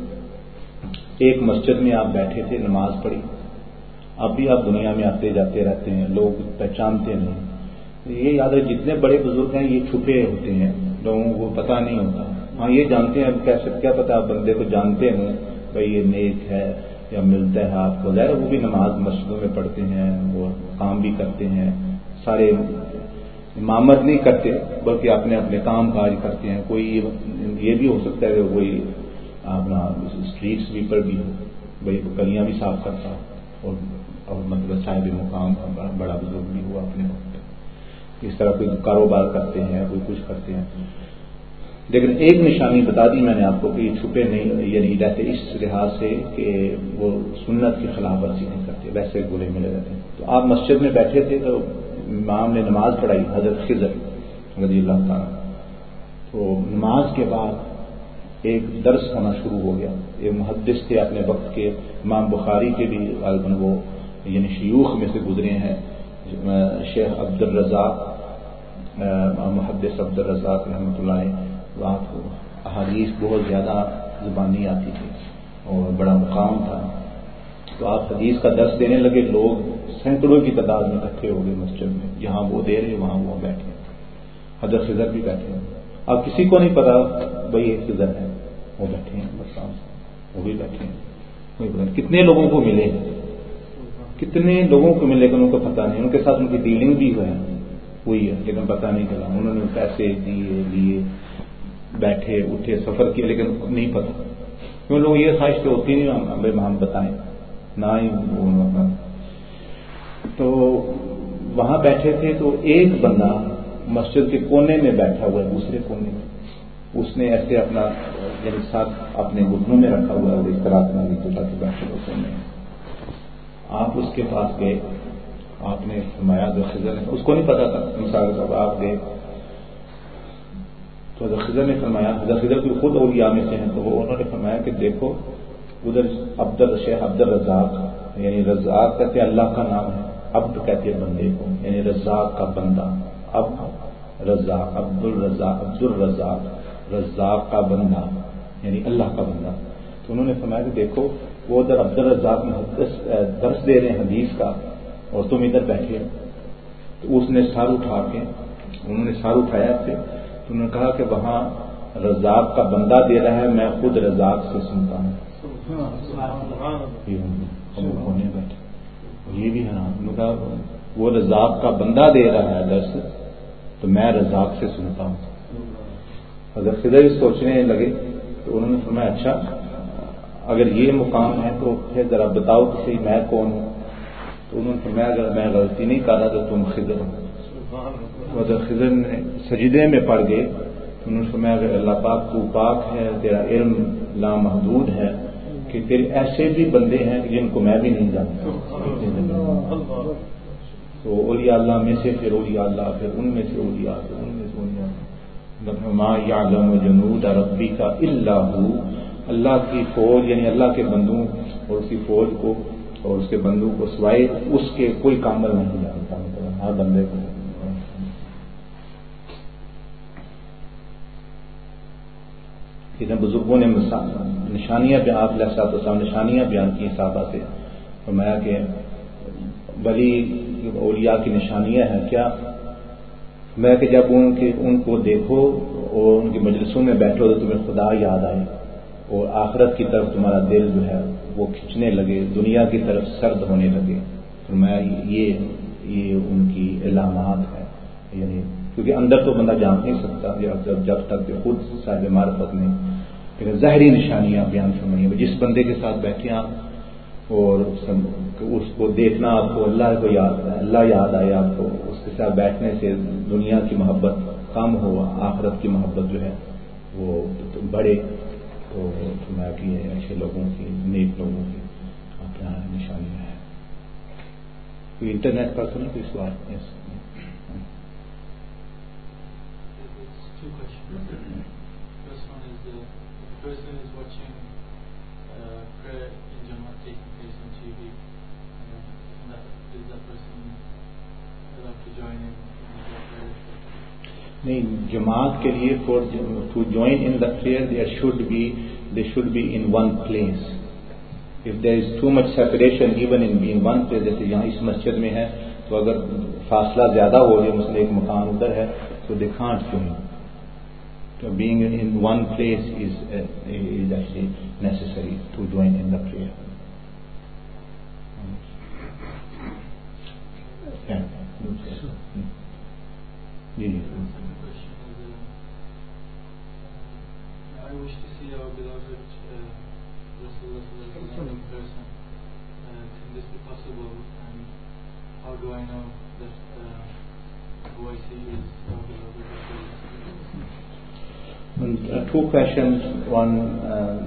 ایک مسجد میں آپ بیٹھے تھے، نماز پڑھی. اب بھی آپ دنیا میں آتے جاتے رہتے ہیں، لوگ پہچانتے نہیں. یہ یاد ہے جتنے بڑے بزرگ ہیں یہ چھپے ہوتے ہیں، لوگوں کو پتہ نہیں ہوتا. ہاں یہ جانتے ہیں، کیسے کیا پتہ آپ بندے کو جانتے ہوں بھائی یہ نیک ہے یا ملتا ہے آپ کو. ظاہر وہ بھی نماز مسجدوں میں پڑھتے ہیں، وہ کام بھی کرتے ہیں، سارے امامت نہیں کرتے بلکہ اپنے اپنے کام کاج کرتے ہیں. کوئی یہ بھی ہو سکتا ہے کہ کوئی اپنا اسٹریٹ سویپر بھی ہو، بھائی گلیاں بھی صاف کرتا اور اور مطلب صاحب مقام بڑا بزرگ بھی ہوا اپنے وقت. اس طرح کوئی کاروبار کرتے ہیں، کوئی کچھ کرتے ہیں. لیکن ایک نشانی بتا دی میں نے آپ کو کہ یہ چھپے نہیں، یعنی رہتے اس لحاظ سے کہ وہ سنت کی خلاف ورزی نہیں کرتے، ویسے گلے ملے رہتے ہیں. تو آپ مسجد میں بیٹھے تھے تو امام نے نماز پڑھائی حضرت خضر رضی اللہ تعالیٰ. تو نماز کے بعد ایک درس ہونا شروع ہو گیا. ایک محدث تھے اپنے وقت کے، امام بخاری کے بھی غالباً وہ یعنی شیوخ میں سے گزرے ہیں، شیخ عبد الرزاق، محدث عبد الرزاق رحمۃ اللہ علیہ. آپ احادیث بہت زیادہ زبانی آتی تھی اور بڑا مقام تھا. تو آپ حدیث کا درس دینے لگے، لوگ سینکڑوں کی تعداد میں اکٹھے ہو گئے مسجد میں. جہاں وہ دے رہے وہاں وہ بیٹھے، حضرت خضر بھی بیٹھے ہیں. اب کسی کو نہیں پتا بھائی یہ خضر ہے، وہ بیٹھے ہیں بس، وہ بھی بیٹھے ہیں. کتنے لوگوں کو ملے کتنے لوگوں کو ملے لیکن ان کو پتا نہیں. ان کے ساتھ ان کی ڈیلنگ بھی ہوئی ہے لیکن پتا نہیں چلا. انہوں نے پیسے دیے لیے، بیٹھے اٹھے، سفر کیا، لیکن نہیں پتا. کیوں لوگ یہ خواہش تو ہوتی نہیں ہم بتائیں نہ ہی. تو وہاں بیٹھے تھے تو ایک بندہ مسجد کے کونے میں بیٹھا ہوا ہے، دوسرے کونے میں. اس نے ایسے اپنا یعنی ساتھ اپنے گھٹنوں میں رکھا ہوا ہے اور اس طرح اپنا تاکہ بیٹھے ہوئے کونے میں. آپ اس کے پاس گئے، آپ نے فرمایا جو خضر اس کو نہیں پتا تھا مثال صاحب آپ گئے تو حضرت خضر نے فرمایا، حضرت خضر کی خود اولیاء میں سے ہیں، تو وہ انہوں نے فرمایا کہ دیکھو ادھر عبد الشیخ عبد الرزاق، یعنی رزاق کہتے ہیں اللہ کا نام ہے، عبد کہتے ہیں بندے کو، یعنی رزاق کا بندہ. اب رزاق عبد الرزاق عبد الرزاق رزاق کا بندہ یعنی اللہ کا بندہ. تو انہوں نے فرمایا کہ دیکھو وہ ادھر عبد الرزاق محدث درس دے رہے ہیں حدیث کا اور تم ادھر بیٹھے. تو اس نے سر اٹھا کے انہوں نے سار اٹھایا تھے تو انہوں نے کہا کہ وہاں رزاق کا بندہ دے رہا ہے، میں خود رزاق سے سنتا ہوں. ہونے بیٹھے یہ بھی ہے نا، وہ رزاق کا بندہ دے رہا ہے درس تو میں رزاق سے سنتا ہوں. اگر خضر سوچنے لگے تو انہوں نے فرمایا اچھا اگر یہ مقام ہے تو پھر ذرا بتاؤ کہ صحیح میں کون ہوں. تو انہوں نے فرمایا اگر میں غلطی نہیں کر رہا تو تم خضر ہو. اور خضر نے سجدے میں پڑ گئے. انہوں نے فرمایا اگر اللہ پاک تو پاک ہے، تیرا علم لامحدود ہے، کہ پھر ایسے بھی بندے ہیں جن کو میں بھی نہیں جانتا. تو اولیاء اللہ میں سے پھر اولیاء اللہ، پھر ان میں سے اولیاء، پھر ان میں سے اولیاء. ما یعلم جنود ربک الا ھو، اللہ کی فوج یعنی اللہ کے بندوں اور اس کی فوج کو اور اس کے بندوں کو سوائے اس کے کوئی کامل نہیں جانتا. ہر بندے کو بزرگوں نے نشانیاں آپ علیہ الصلوۃ والسلام نشانیاں بیان کی صحابہ سے. فرمایا کہ ولی اولیاء کی نشانیاں ہیں کیا؟ میں کہ جب ان کے ان کو دیکھو اور ان کی مجلسوں میں بیٹھو تو تمہیں خدا یاد آئے اور آخرت کی طرف تمہارا دل جو ہے وہ کھنچنے لگے، دنیا کی طرف سرد ہونے لگے. فرمایا یہ یہ ان کی علامات ہے. یعنی کیونکہ اندر تو بندہ جان نہیں سکتا جب جب تک کہ خود صاحب معرفت نہیں، لیکن ظاہری نشانیاں بیان فرمائیں. جس بندے کے ساتھ بیٹھے آپ اور اس کو دیکھنا، آپ کو اللہ کو یاد اللہ یاد آئے، آپ کو اس کے ساتھ بیٹھنے سے دنیا کی محبت کم ہو، آخرت کی محبت جو ہے وہ بڑھے. تو فرمایا کہ یہ اچھے لوگوں کی، نیک لوگوں کی اپنا نشانیاں ہے. کوئی انٹرنیٹ پر سنیں تو اس بات میں two questions. First one is uh, if the person is watching uh, prayer in Jamaat taking place on T V, uh, that, is that person allowed to join in in the prayer? نہیں، جماعت کے لیے for to join in the prayer there should be they should be in one place. If there is too much separation even in being one place، جیسے یہاں اس مسجد میں ہے تو اگر فاصلہ زیادہ ہو جائے، مثلا ایک مکان ادھر ہے تو they can't join. So being in one place is uh, is actually necessary to join in the prayer. Yeah. Yeah. Second question is, uh, I wish to see our beloved uh, Rasulullah sallallahu alaihi wasallam in person. Uh, can this be possible? And how do I know that uh, who I see is our beloved Rasulullah? Uh, two questions. One um,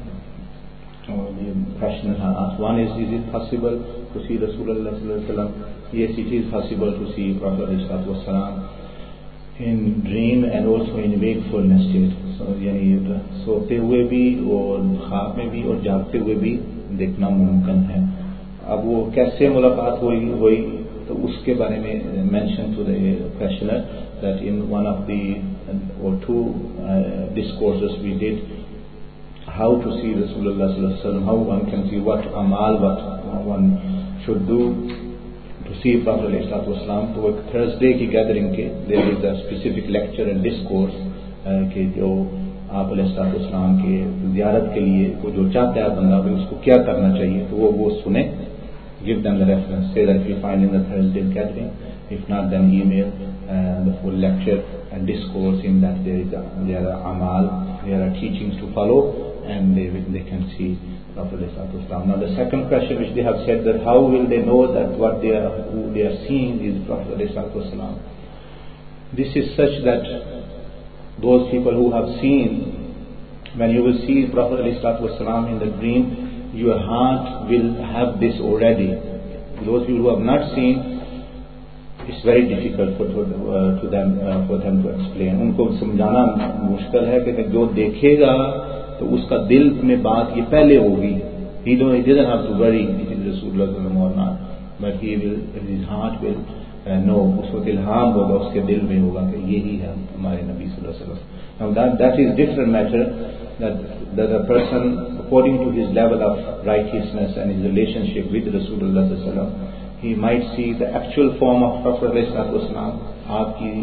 oh, the question asked. One is: is it possible to see Rasulullah sallallahu alaihi wasallam? Yes, it is possible to see Prophet sallallahu alaihi wasallam in dream and also in wakefulness state. So, یعنی سوتے ہوئے بھی اور خواب میں بھی اور جاگتے ہوئے بھی دیکھنا ممکن ہے. اب وہ کیسے ملاقات ہوئی ہوئی تو اس کے بارے میں mention to the questioner that in one of the or two uh, discourses we did how to see Rasulullah sallallahu alaihi wasallam, how one can see what amal, what one should do to see Prophet sallallahu alaihi wasallam. تو ایک Thursday کی gathering کے there is a specific lecture and discourse کہ جو آپ علیہ الصلوۃ والسلام کے زیارت کے لیے وہ جو چاہتا ہے بندہ بھی اس کو کیا کرنا چاہیے تو وہ وہ سنے. Give them the reference. Say that if you find in the Thursday gathering, if not then email uh, the full lecture and discourse in that there is a, there are amal, there are teachings to follow, and they they can see Prophet sallallahu alaihi wasallam. Now the second question which they have said that how will they know that what they are who they are seeing is Prophet sallallahu alaihi wasallam? This is such that those people who have seen, when you will see Prophet sallallahu alaihi wasallam in the dream, your heart will have this already. Those people who have not seen, it's very difficult for, uh, to them uh, for them to explain. ان کو سمجھانا مشکل ہے کہ جو دیکھے گا تو اس کا دل میں بات یہ پہلے ہوگی. He don't, he doesn't have to worry if it is Rasulullah or not, but he will, his heart will uh, know. اس وقت الہام ہوگا اس کے دل میں ہوگا کہ یہی ہے ہمارے نبی صلی اللہ علیہ وسلم. Now that that is different matter. That that a person according to his level of righteousness and his relationship with Rasulullah sallallahu alaihi wasallam, he might see the actual form of Prophet sallallahu alaihi wasallam. آپ کی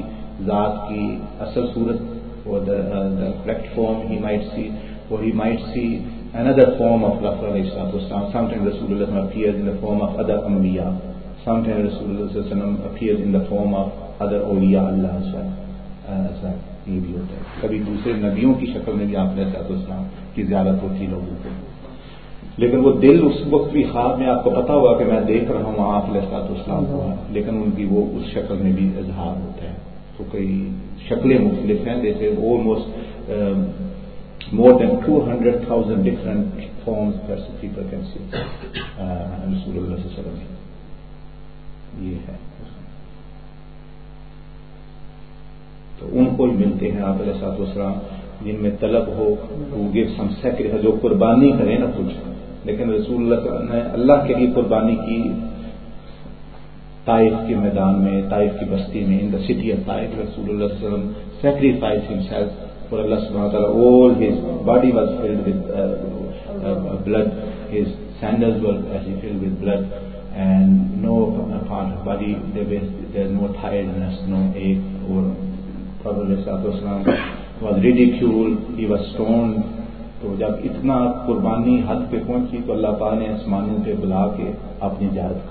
ذات کی اصل صورت or the, uh, the correct form he might see, or he might see another form of Rasul alayhi salatu wasalam. Sometimes Rasulullah appears in the form of other Anbiya. Sometimes Rasulullah appears in the form of other awliya Allah as well. ایسا یہ بھی ہوتا ہے. کبھی دوسرے نبیوں کی شکل میں بھی آپ علیہ الصلوۃ والسلام کی زیارت ہوتی لوگوں کو. لیکن وہ دل اس وقت بھی خواب میں آپ کو پتا ہوا کہ میں دیکھ رہا ہوں آپ علیہ الصلوۃ والسلام کو, لیکن ان کی وہ اس شکل میں بھی اظہار ہوتا ہے. تو کئی شکلیں مختلف ہیں, جیسے almost more than two hundred thousand different forms people can see رسول اللہ صلی اللہ علیہ وسلم. یہ ہے تو ان کو ہی ملتے ہیں آپ علیہ الصلوۃ والسلام جن میں طلب ہو وہ گیو سم سیکریفائس, جو قربانی کرے نا کچھ. لیکن رسول اللہ صلی اللہ علیہ وسلم نے اللہ کے لیے قربانی کی طائف کے میدان میں, طائف کی بستی میں, in the city of Taif. رسول اللہ صلی اللہ علیہ وسلم sacrificed himself for Allah subhanahu wa ta'ala. All his body was filled with uh, uh, blood, his sandals were actually filled with blood, and no part of body there was there's no tiredness, no ache. Or Prophet was ridiculed, he was stoned. تو جب اتنا قربانی حد پہ پہنچی تو اللہ پاک نے آسمانوں پہ بلا کے اپنی زیارت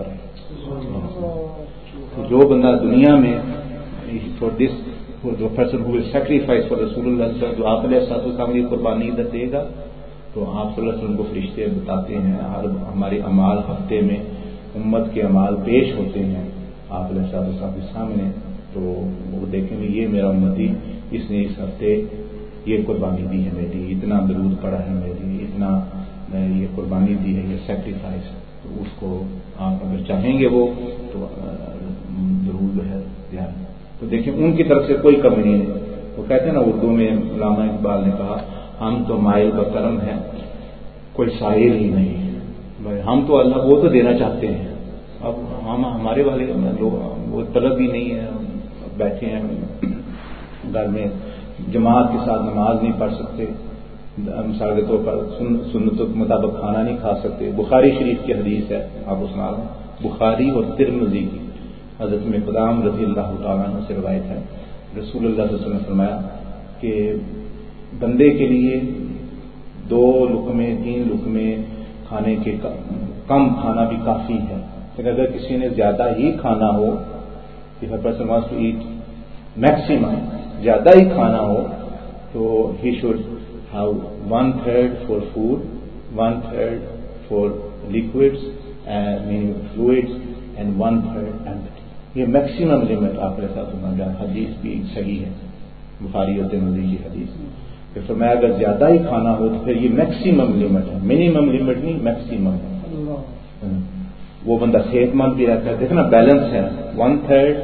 کرائی. جو بندہ دنیا میں فار دس جو person who will sacrifice for رسول اللہ صلی اللہ علیہ وسلم, جو آپ علیہ الصلوۃ والسلام کی قربانی ادھر دے گا, تو آپ صلی اللہ علیہ وسلم کو فرشتے بتاتے ہیں ہر ہمارے اعمال ہفتے میں امت کے اعمال پیش ہوتے ہیں آپ علیہ الصلوۃ والسلام کے سامنے. تو وہ دیکھیں گے یہ میرا امتی, اس نے اس ہفتے یہ قربانی دی ہے میری, اتنا درود پڑا ہے میری, اتنا یہ قربانی دی ہے, یہ سیکریفائس. تو اس کو آپ اگر چاہیں گے وہ تو ضرور ہے دھیان. تو دیکھیں ان کی طرف سے کوئی کمی نہیں ہے. وہ کہتے ہیں نا اردو میں, علامہ اقبال نے کہا ہم تو مائل کا کرم ہے کوئی سائل ہی نہیں. بھائی ہم تو اللہ وہ تو دینا چاہتے ہیں, اب ہم ہمارے والے لوگ وہ طلب بھی نہیں ہے, بیٹھے ہیں گھر میں جماعت کے ساتھ نماز نہیں پڑھ سکتے, مثال کے طور پر سنت کے مطابق کھانا نہیں کھا سکتے. بخاری شریف کی حدیث ہے, آپ کو سنا رہا ہوں, بخاری اور ترمذی کی حضرت مقدام رضی اللہ تعالیٰ عنہ سے روایت ہے. رسول اللہ صلی اللہ علیہ وسلم نے فرمایا کہ بندے کے لیے دو لقمے تین لقمے کھانے کے کم کھانا بھی کافی ہے. لیکن اگر کسی نے زیادہ ہی کھانا ہو, if a person wants to eat maximum, زیادہ ہی کھانا ہو, تو he should have one third for food, one third for liquids, and meaning fluids, and one third empty. یہ میکسیمم لمٹ آپ کے ساتھ سنا, حدیث بھی صحیح ہے, بخاری اور ترمذی کی حدیث. کہ فرمایا اگر زیادہ ہی کھانا ہو تو پھر یہ میکسیمم لمٹ ہے, منیمم لمٹ نہیں, میکسیمم ہے. وہ بندہ صحت مند بھی رہتا ہے. دیکھنا بیلنس ہے, one third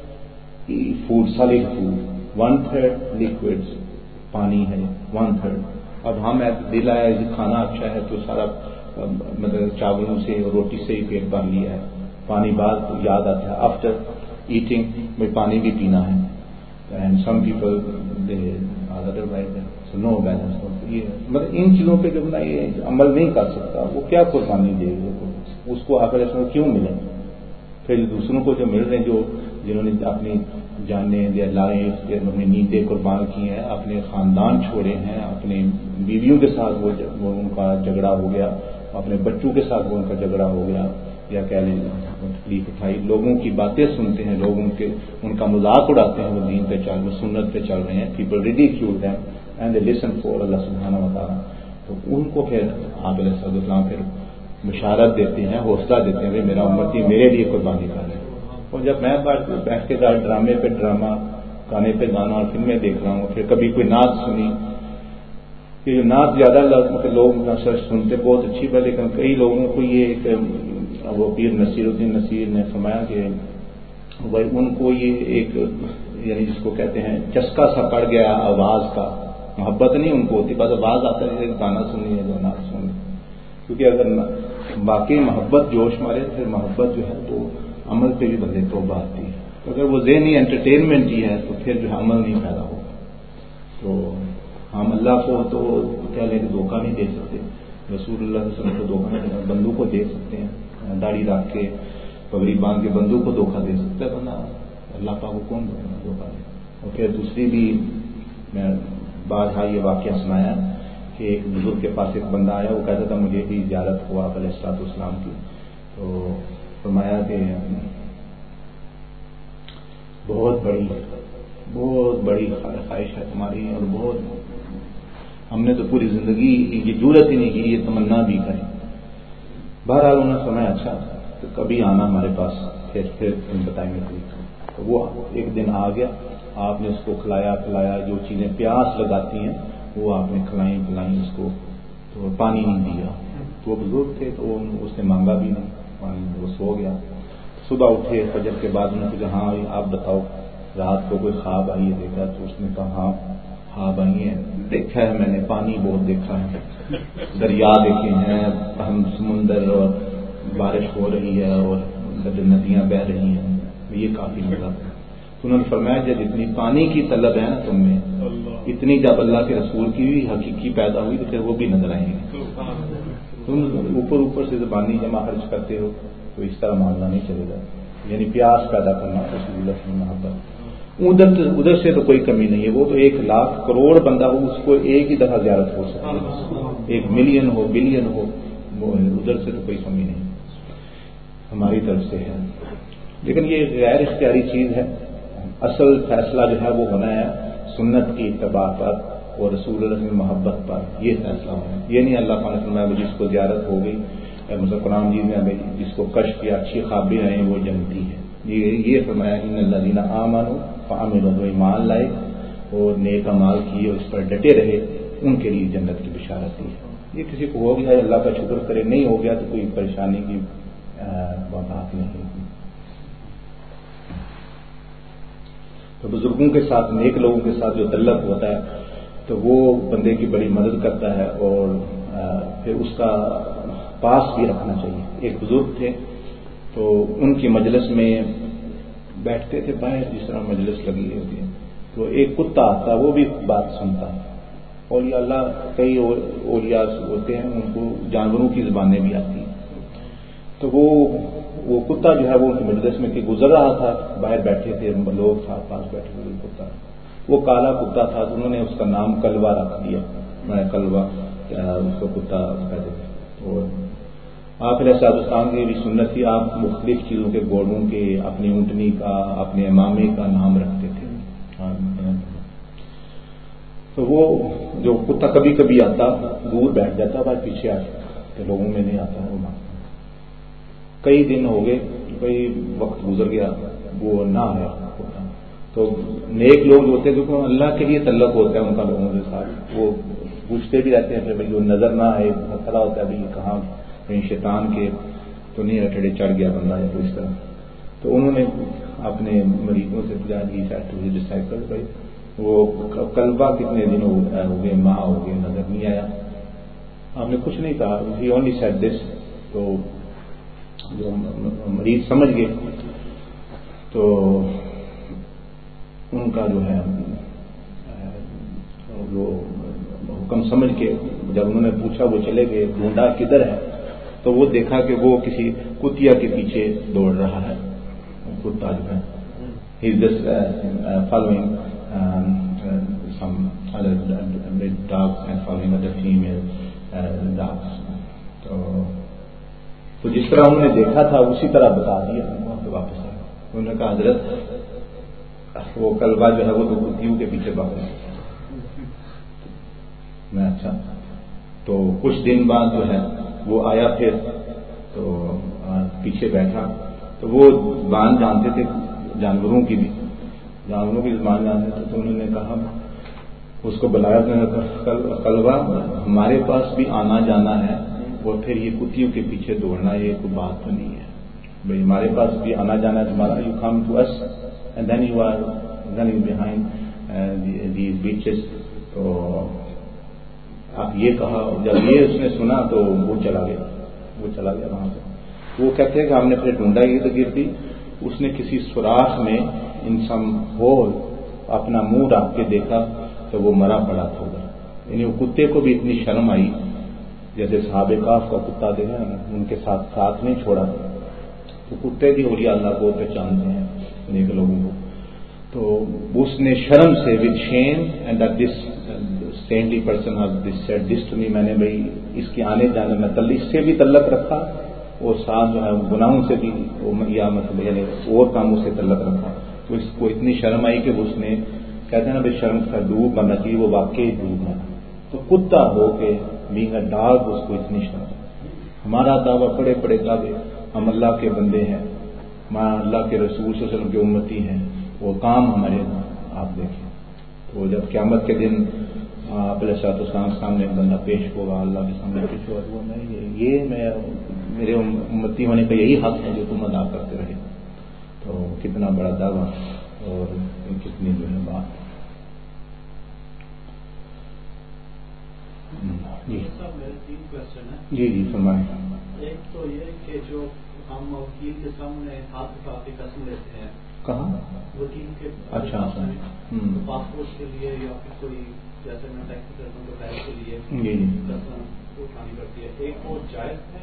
food solid food, one third liquids پانی ہے, ون تھرڈ. اب ہم دل آیا کھانا اچھا ہے تو سارا مطلب چاولوں سے اور روٹی سے ہی پیٹ بھر لیا ہے, پانی بعد یاد آتا ہے آفٹر ایٹنگ میں پانی بھی پینا ہے. And some people no balance. یہ مطلب ان چیزوں پہ جو نا یہ عمل نہیں کر سکتا وہ کیا قربانی دے گا, اس کو آپ کیوں ملے. پھر دوسروں کو جو مل رہے ہیں, جو جنہوں نے اپنی جانیں دیا لائف اپنی نیندیں قربان کی ہیں, اپنے خاندان چھوڑے ہیں, اپنی بیویوں کے ساتھ وہ, وہ ان کا جھگڑا ہو گیا, اپنے بچوں کے ساتھ وہ ان کا جھگڑا ہو گیا, یا کہہ لیں تکلیف اٹھائی, لوگوں کی باتیں سنتے ہیں, لوگوں کے ان کا مذاق اڑاتے ہیں, وہ دین پہ چل وہ سنت پہ چل رہے ہیں. People ridicule them and they listen for Allah سبحانہ و تعالیٰ. تو ان کو پھر آپ علیہ السلام پھر بشارت دیتے ہیں, حوصلہ دیتے ہیں کہ میرا امتی میرے لیے قربانی کر رہے ہیں. اور جب میں بیٹھ کے ڈرامے پہ ڈرامہ, گانے پہ گانا اور فلمیں دیکھ رہا ہوں, پھر کبھی کوئی نعت سنی, کہ جو نعت زیادہ لوگ سنتے بہت اچھی ہے, لیکن کئی لوگوں کو یہ ایک وہ پیر نصیر الدین نصیر نے فرمایا کہ بھائی ان کو یہ ایک یعنی جس کو کہتے ہیں چسکا سا پڑ گیا آواز کا, محبت نہیں ان کو ہوتی, بس آواز آتا ہے گانا سنی ہے جو نعت سنی. کیونکہ اگر باقی محبت جوش مارے پھر محبت جو ہے تو عمل پہ بھی بندے توبہ آتی ہے. تو اگر وہ ذہنی انٹرٹینمنٹ ہی ہے تو پھر جو ہے عمل نہیں پیدا ہوگا. تو ہم اللہ کو تو کہہ لیں کہ دھوکہ نہیں دے سکتے, رسول اللہ صلی اللہ علیہ وسلم کو دھوکہ نہیں دینا. بندوں کو دے سکتے ہیں, داڑھی رکھ کے پگڑی باندھ کے بندوں کو دھوکہ دے سکتا ہے بندہ, اللہ پاک کو کون دھوکہ دے. اور پھر دوسری بھی میں بارہا یہ واقعہ سنایا کہ ایک بزرگ کے پاس ایک بندہ آیا، وہ کہتا تھا مجھے بھی زیارت ہوا علیہ الصلوۃ والسلام کی، تو فرمایا کہ بہت بڑی بہت بڑی خواہش ہے تمہاری، اور بہت ہم نے تو پوری زندگی یہ جرأت ہی نہیں کی یہ تمنا بھی کریں۔ بہرحال انہوں نے فرمایا اچھا تو کبھی آنا ہمارے پاس، پھر پھر تم بتائیں گے کوئی۔ تو وہ ایک دن آ گیا، آپ نے اس کو کھلایا پلایا، جو چیزیں پیاس لگاتی ہیں وہ آپ نے کھلائیں پلائیں اس کو، تو پانی نہیں دیا۔ تو وہ بزرگ تھے تو اس نے مانگا بھی نہیں پانی، وہ سو گیا۔ صبح اٹھے فجر کے بعد انہوں نے پوچھا ہاں آپ بتاؤ رات کو کوئی خواب آئی ہے دیکھا؟ تو اس نے کہا ہاں خواب آئی ہیں، دیکھا ہے میں نے، پانی بہت دیکھا ہے، دریا دیکھے ہیں، ہم سمندر، اور بارش ہو رہی ہے اور ندیاں بہ رہی ہیں، یہ کافی نظر ہے۔ تو انہوں نے فرمایا جب اتنی پانی کی طلب ہے نا تم میں، اتنی جب اللہ کے رسول کی بھی حقیقی پیدا ہوئی تو پھر وہ بھی نظر آئیں گے۔ تم اوپر اوپر سے زبانی جمع خرچ کرتے ہو تو اس طرح معاملہ نہیں چلے گا، یعنی پیاس پیدا کرنا رسول اللہ کی محبت۔ ادھر ادھر سے تو کوئی کمی نہیں ہے، وہ تو ایک لاکھ کروڑ بندہ ہو اس کو ایک ہی دفعہ زیارت ہو سکتی ہے، ایک ملین ہو بلین ہو، وہ ادھر سے تو کوئی کمی نہیں ہماری طرف سے ہے۔ لیکن یہ غیر اختیاری چیز ہے، اصل فیصلہ جو ہے وہ ہونا ہے سنت کی اتباع پر اور رسول اللہ کی محبت پر، یہ فیصلہ ہونا ہے۔ یہ نہیں اللہ تعالیٰ نے فرمایا جس کو زیارت ہو گئی، مطلب قرآن جی میں جس کو کشف کیا اچھی خوابیں آئیں وہ جنتی ہے، یہ یہ فرمایا ان الذین آمنوا فعملوا، جو ایمان لائے اور نیک اعمال کیے اور اس پر ڈٹے رہے ان کے لیے جنت کی بشارت دی ہے۔ یہ کسی کو ہو گیا اللہ کا شکر کرے، نہیں ہو گیا تو کوئی پریشانی کی بات نہیں ہے۔ تو بزرگوں کے ساتھ نیک لوگوں کے ساتھ جو تعلق ہوتا ہے تو وہ بندے کی بڑی مدد کرتا ہے، اور پھر اس کا پاس بھی رکھنا چاہیے۔ ایک بزرگ تھے تو ان کی مجلس میں بیٹھتے تھے، باہر جس طرح مجلس لگی ہوتی ہے، تو ایک کتا آتا وہ بھی بات سنتا ہے۔ اولیاء اللہ کئی اولیاء ہوتے ہیں ان کو جانوروں کی زبانیں بھی آتی ہیں، تو وہ وہ کتا جو ہے وہ ان کی مجلس میں کہ گزر رہا تھا، باہر بیٹھے تھے لوگ ساتھ پاس بیٹھے ہوئے، کتا وہ کالا کتا تھا، تو انہوں نے اس کا نام کلوا رکھ دیا، میں کلوا اس کو کتا کہتے تھے۔ اور آپ علیہ السلام کی بھی سنت تھی، آپ مختلف چیزوں کے گوڑوں کے، اپنی اونٹنی کا، اپنے امامے کا نام رکھتے تھے۔ تو وہ جو کتا کبھی کبھی آتا دور بیٹھ جاتا تھا، پیچھے آ کہ لوگوں میں نہیں آتا ہے وہ۔ کئی دن ہو گئے، کئی وقت گزر گیا، وہ نہ آیا کتا۔ تو نیک لوگ جو ہوتے ہیں کیونکہ اللہ کے لیے تعلق ہوتا ہے ان کا لوگوں کے ساتھ، وہ پوچھتے بھی رہتے ہیں پھر بھائی وہ نظر نہ آئے، مسئلہ ہوتا ہے بھائی کہاں کہیں شیطان کے تو نہیں رٹڑے چڑھ گیا بندہ یا تو اس طرح۔ تو انہوں نے اپنے مریضوں سے پوچھا جی ڈسائپل بھائی وہ کلبہ کتنے دن ہو گئے، ماہ ہو گئے، نظر نہیں آیا؟ آپ نے کچھ نہیں کہا، ہی اونلی سیڈ دس۔ تو جو مریض سمجھ گئے تو ان کا جو ہے وہ حکم سمجھ کے جب انہوں نے پوچھا وہ چلے گئے، ڈھونڈا کدھر ہے تو وہ دیکھا کہ وہ کسی کتیا کے پیچھے دوڑ رہا ہے، کتا جو ہے he is just following some other dogs and following other female dogs. تو تو جس طرح انہوں نے دیکھا تھا اسی طرح بتا دیا، وہاں پہ واپس آیا۔ انہوں نے کہا حضرت وہ کلبہ جو ہے وہ تو کتیوں کے پیچھے بھاگ رہا ہے۔ میں اچھا، تو کچھ دن بعد جو ہے وہ آیا پھر تو پیچھے بیٹھا، تو وہ زبان جانتے تھے جانوروں کی بھی، جانوروں کی زبان جانتے تھے، تو انہوں نے کہا اس کو بلایا، کلبہ ہمارے پاس بھی آنا جانا ہے اور پھر یہ کتیوں کے پیچھے دوڑنا یہ کوئی بات تو نہیں ہے بھائی، ہمارے پاس بھی آنا جانا ہے تمہارا، you come to us and then you are running behind these bitches. تو آپ یہ کہا، جب یہ اس نے سنا تو وہ چلا گیا، وہ چلا گیا وہاں سے۔ وہ کہتے ہیں کہ ہم نے پھر ڈھونڈا یہ تو گرتی، اس نے کسی سوراخ میں ان سم ہول اپنا منہ رکھ کے دیکھا تو وہ مرا پڑا تھا ادھر، یعنی وہ کتے کو بھی اتنی شرم آئی، جیسے صحابہ کاف کا کتا دیکھا ان کے ساتھ ساتھ نہیں چھوڑا، تو کتے بھی اولیاء اللہ کو پہچانتے ہیں نیک لوگوں کو۔ تو اس نے شرم سے with shame and this saintly person has this said this to me, میں نے بھائی اس کے آنے جانے میں تعلق سے بھی تعلق رکھا اور ساتھ جو ہے گناہوں سے بھی یا مطلب یعنی اور کاموں سے تعلق رکھا. تو اس کو اتنی شرم آئی کہ اس نے کہتے ہیں نا بھائی شرم کا ڈوب بننا چاہیے، وہ واقعی ڈوب ہے. تو کتا ہو کے بینگ اے ڈاگ اس کو اتنی شرم. ہمارا دعویٰ پڑے پڑے دعوے، ہم اللہ کے بندے ہیں، ہمارا اللہ کے رسول صلی اللہ علیہ وسلم کے امتی ہیں، وہ کام ہمارے آپ دیکھیں. تو جب قیامت کے دن آپ علیہ الصلوۃ والسلام سامنے بندہ پیش ہوگا، اللہ کے سامنے پیش ہوگا، وہ میں یہ میں میرے امتی ہونے کا یہی حق ہے جو تم ادا کرتے رہے. تو کتنا بڑا دعویٰ اور کتنی جو ہے بات. جی میرے تین کوشچن ہیں. جی جی فرمائیں. ایک تو یہ کہ جو ہم وکیل کے سامنے ہاتھ اٹھا کے قسم لیتے ہیں، کہاں وکیل کے اچھا پاسپورٹ کے لیے یا پھر کوئی جیسے میں ٹیکسی کرتا ہوں تو پیسے کے لیے جی جی قسم اٹھانی پڑتی ہے. ایک وہ جائز ہے،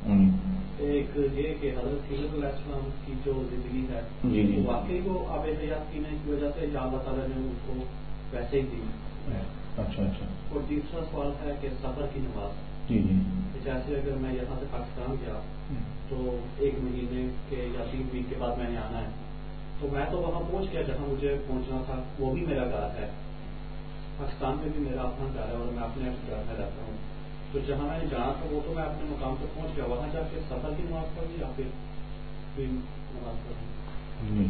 ایک یہ کہ حضرت خضر علیہ السلام کی جو زندگی ہے جی جی واقعی وہ آب حیات پینے کی وجہ سے یا اللہ تعالیٰ نے اس کو ویسے ہی دی. اچھا اچھا. اور تیسرا سوال ہے کہ سفر کی نماز. جی جی جیسے اگر میں یہاں سے پاکستان گیا تو ایک مہینے کے یا تین ویک کے بعد میں نے آنا ہے، تو میں تو وہاں پہنچ گیا جہاں مجھے پہنچنا تھا، وہ بھی میرا گھر ہے، پاکستان میں بھی میرا اپنا گھر ہے اور میں اپنے گھر میں رہتا ہوں. تو جہاں میں نے جانا تھا وہ تو میں اپنے مقام پہ پہنچ گیا، وہاں جا کے سفر کی نماز پڑھی یا پھر نماز پڑھی.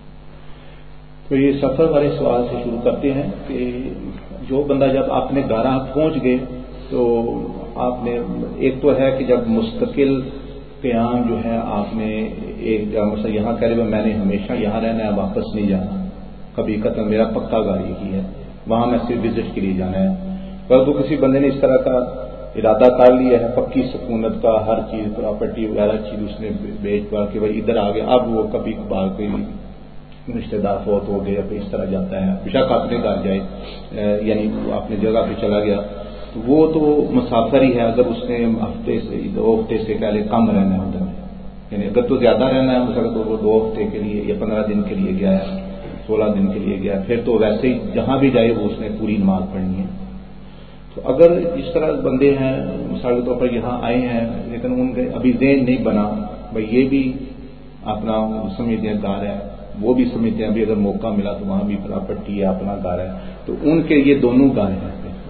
تو یہ سفر والے سوال سے شروع کرتے ہیں کہ جو بندہ جب اپنے گھر پہنچ گئے تو آپ نے ایک تو ہے کہ جب مستقل قیام جو ہے آپ نے ایک مثلا یہاں کہہ رہے میں نے ہمیشہ یہاں رہنا ہے، واپس نہیں جانا، کبھی قتل میرا پکا گاڑی کی ہے، وہاں میں صرف وزٹ کے لیے جانا ہے. پر تو کسی بندے نے اس طرح کا ارادہ کر لیا ہے پکی سکونت کا، ہر چیز پراپرٹی وغیرہ چیز اس نے بیچ کر کے بھائی ادھر آ گیا، اب وہ کبھی کبھار کوئی رشتے دار فوت ہو گیا پھر اس طرح جاتا ہے، بشک اپنے گھر جائے یعنی اپنی جگہ پہ چلا گیا تو وہ تو مسافر ہی ہے. اگر اس نے ہفتے سے دو ہفتے سے پہلے کم رہنا ہے ادھر، یعنی اگر تو زیادہ رہنا ہے مثلا تو وہ دو ہفتے کے لیے یا پندرہ دن کے لیے گیا ہے، سولہ دن کے لیے گیا، پھر تو ویسے ہی جہاں بھی جائے وہ اس نے پوری نماز پڑھنی ہے. تو اگر اس طرح بندے ہیں مثال کے طور پر یہاں آئے ہیں لیکن ان کے ابھی ذہن نہیں بنا بھائی یہ بھی اپنا سمجھتے ہیں گھر ہے، وہ بھی سمجھتے ہیں ابھی اگر موقع ملا تو وہاں بھی پراپرٹی ہے، اپنا گھر ہے، تو ان کے یہ دونوں گھر ہیں،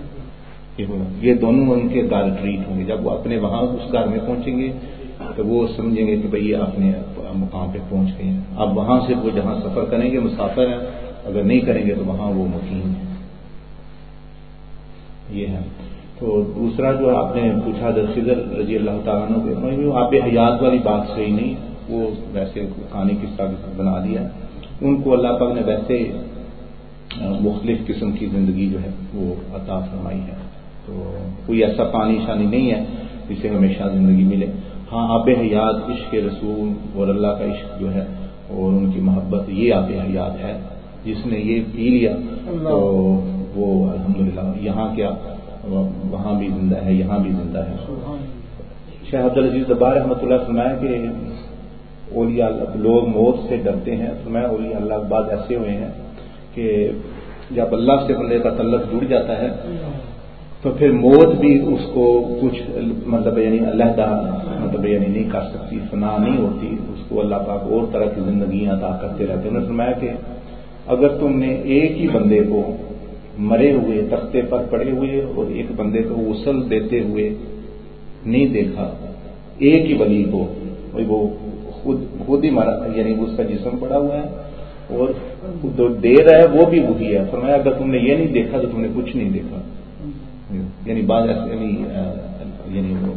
یہ دونوں ان کے گھر ٹریٹ ہوں گے. جب وہ اپنے وہاں اس گھر میں پہنچیں گے تو وہ سمجھیں گے کہ بھئی یہ اپنے مقام پہ پہنچ گئے ہیں. اب وہاں سے وہ جہاں سفر کریں گے مسافر ہیں، اگر نہیں کریں گے تو وہاں وہ مقیم ہیں. یہ ہے. تو دوسرا جو آپ نے پوچھا خضر رضی اللہ تعالیٰ عنہ کے آپ حیات والی بات صحیح نہیں، وہ ویسے کہانی کس طرح بنا دیا. ان کو اللہ پاک نے ویسے مختلف قسم کی زندگی جو ہے وہ عطا فرمائی ہے. تو کوئی ایسا پانی شانی نہیں ہے جسے ہمیشہ زندگی ملے. ہاں آب حیات عشق رسول اور اللہ کا عشق جو ہے اور ان کی محبت، یہ آب حیات ہے. جس نے یہ پی لیا تو وہ الحمدللہ یہاں کیا وہاں بھی زندہ ہے، یہاں بھی زندہ ہے. شیخ عبدالعزیز دبار رحمۃ اللہ فرمایا کہ اولیاء لوگ موت سے ڈرتے ہیں. فرمایا اولیاء اللہ بعد ایسے ہوئے ہیں کہ جب اللہ سے بندے کا تعلق جڑ جاتا ہے تو پھر موت بھی اس کو کچھ مطلب یعنی علیحدہ مطلب یعنی نہیں کر سکتی، فنا نہیں ہوتی، اس کو اللہ پاک اور طرح کی زندگیاں عطا کرتے رہتے. انہوں نے فرمایا کہ اگر تم نے ایک ہی بندے کو مرے ہوئے تختے پر پڑے ہوئے اور ایک بندے کو غسل دیتے ہوئے نہیں دیکھا، ایک ہی ولی کو وہ خود خود ہی مرا یعنی اس کا جسم پڑا ہوا ہے اور جو دے رہا ہے وہ بھی وہی ہے. فرمایا اگر تم نے یہ نہیں دیکھا تو تم نے کچھ نہیں دیکھا. یعنی بعض یعنی یعنی وہ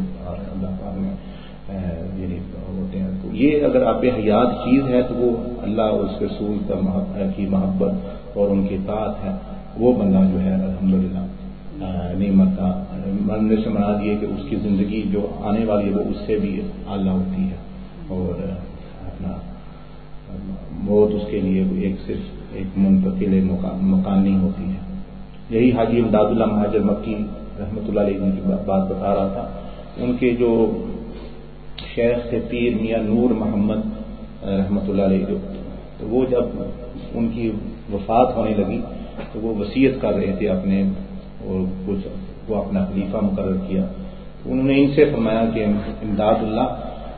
یعنی ہوتے ہیں. تو یہ اگر آپ حیات چیز ہے تو وہ اللہ اور اس کے رسول کی محبت اور ان کی اطاعت ہے. وہ بندہ جو ہے الحمدللہ نہیں مرتا. مرنے سے مراد یہ کہ اس کی زندگی جو آنے والی ہے وہ اس سے بھی اعلیٰ ہوتی ہے اور اپنا موت اس کے لیے ایک صرف ایک منتقل مکان نہیں ہوتی ہے. یہی حاجی امداد اللہ مہاجر مکی رحمۃ اللہ علیہ کی بات بتا رہا تھا. ان کے جو شیخ تھے پیر میاں نور محمد رحمۃ اللہ علیہ جو، تو وہ جب ان کی وفات ہونے لگی تو وہ وصیت کر رہے تھے اپنے، اور کچھ وہ اپنا خلیفہ مقرر کیا. انہوں نے ان سے فرمایا کہ امداد اللہ،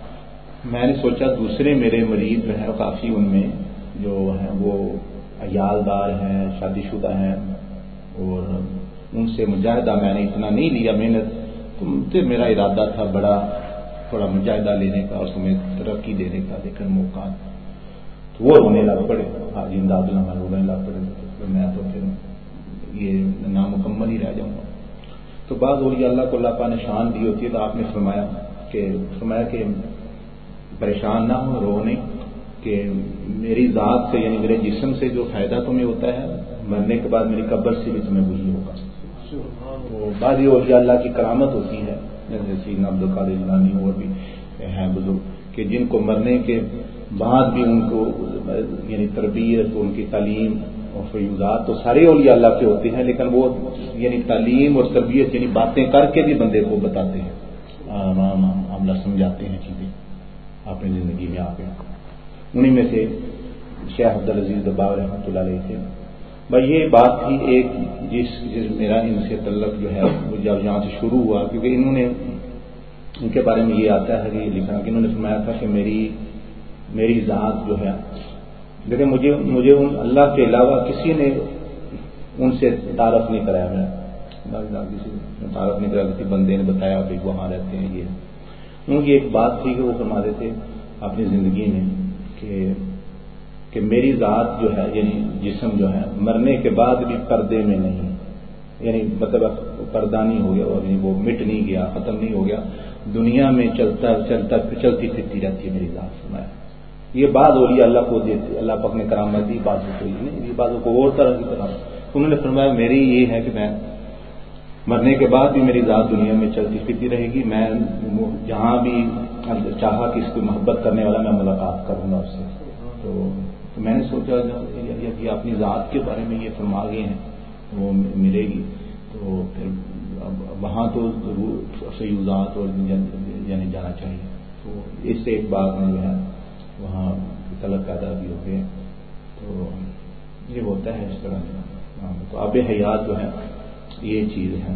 میں نے سوچا دوسرے میرے مریض جو ہیں کافی ان میں جو ہیں وہ عیال دار ہیں، شادی شدہ ہیں، اور ان سے مجاہدہ میں نے اتنا نہیں لیا محنت، تو میرا ارادہ تھا بڑا تھوڑا مجاہدہ لینے کا اور تمہیں ترقی دینے کا، لیکن موقع تو وہ رونے لگ پڑے. حاجی امداد اللہ رونے لگ پڑے تو میں تو پھر یہ نامکمل ہی رہ جاؤں گا. تو بعض اولیاء اللہ کو اللہ پاک نے شان دی ہوتی ہے، تو آپ نے فرمایا کہ فرمایا کہ پریشان نہ ہو، رو نہیں، کہ میری ذات سے یعنی میرے جسم سے جو فائدہ تمہیں ہوتا ہے مرنے کے بعد میری قبر سے بھی تمہیں وہی ہوگا. تو بعض اولیاء اللہ کی کرامت ہوتی ہے، جیسے سیدنا عبد القادر جیلانی اور بھی ہیں بزرگ، کہ جن کو مرنے کے بعد بھی ان کو یعنی تربیت، ان کی تعلیم اور فیوضات تو سارے اولیاء اللہ کے ہوتے ہیں، لیکن وہ یعنی تعلیم اور تربیت یعنی باتیں کر کے بھی بندے کو بتاتے ہیں، معاملہ سمجھاتے ہیں چیزیں اپنی زندگی میں آ کے. انہیں میں سے شیخ عبدالعزیز دباغ رحمۃ اللہ علیہ تھے. بھائی یہ بات تھی ایک جس جس میرا ان سے تعلق جو ہے وہ جب یہاں سے شروع ہوا، کیونکہ انہوں نے ان کے بارے میں یہ آتا ہے کہ یہ لکھا کہ انہوں نے فرمایا تھا کہ میری میری ذات جو ہے، دیکھیں مجھے مجھے ان اللہ کے علاوہ کسی نے ان سے تعارف نہیں کرایا، میں کسی نے تعارف نہیں کرایا، کسی بندے نے بتایا کہ وہاں رہتے ہیں. یہ ان کی ایک بات تھی کہ وہ فرماتے تھے اپنی زندگی میں کہ کہ میری ذات جو ہے یعنی جسم جو ہے مرنے کے بعد بھی پردے میں نہیں، یعنی مطلب پردہ نہیں ہو گیا اور وہ مٹ نہیں گیا، ختم نہیں ہو گیا، دنیا میں چلتا چلتا چلتی پھرتی رہتی ہے میری ذات. فرمایا یہ بات اولیاء اللہ کو دیتے، اللہ پاک نے کرامت دی، باتوں کو نہیں، یہ باتوں کو اور طرح کی طرح. انہوں نے فرمایا میری یہ ہے کہ میں مرنے کے بعد بھی میری ذات دنیا میں چلتی پھرتی رہے گی، میں جہاں بھی چاہا کہ اس کو محبت کرنے والا میں ملاقات کروں گا اس سے. تو تو میں نے سوچا کہ اپنی ذات کے بارے میں یہ فرما گئے ہیں وہ ملے گی، تو پھر وہاں تو ضرور فیوضات اور یعنی جانا چاہیے. تو اس سے ایک بات میں جو ہے وہاں طلب پیدا بھی ہو گئے. تو یہ ہوتا ہے اس طرح. تو آب حیات جو ہے یہ چیز ہے.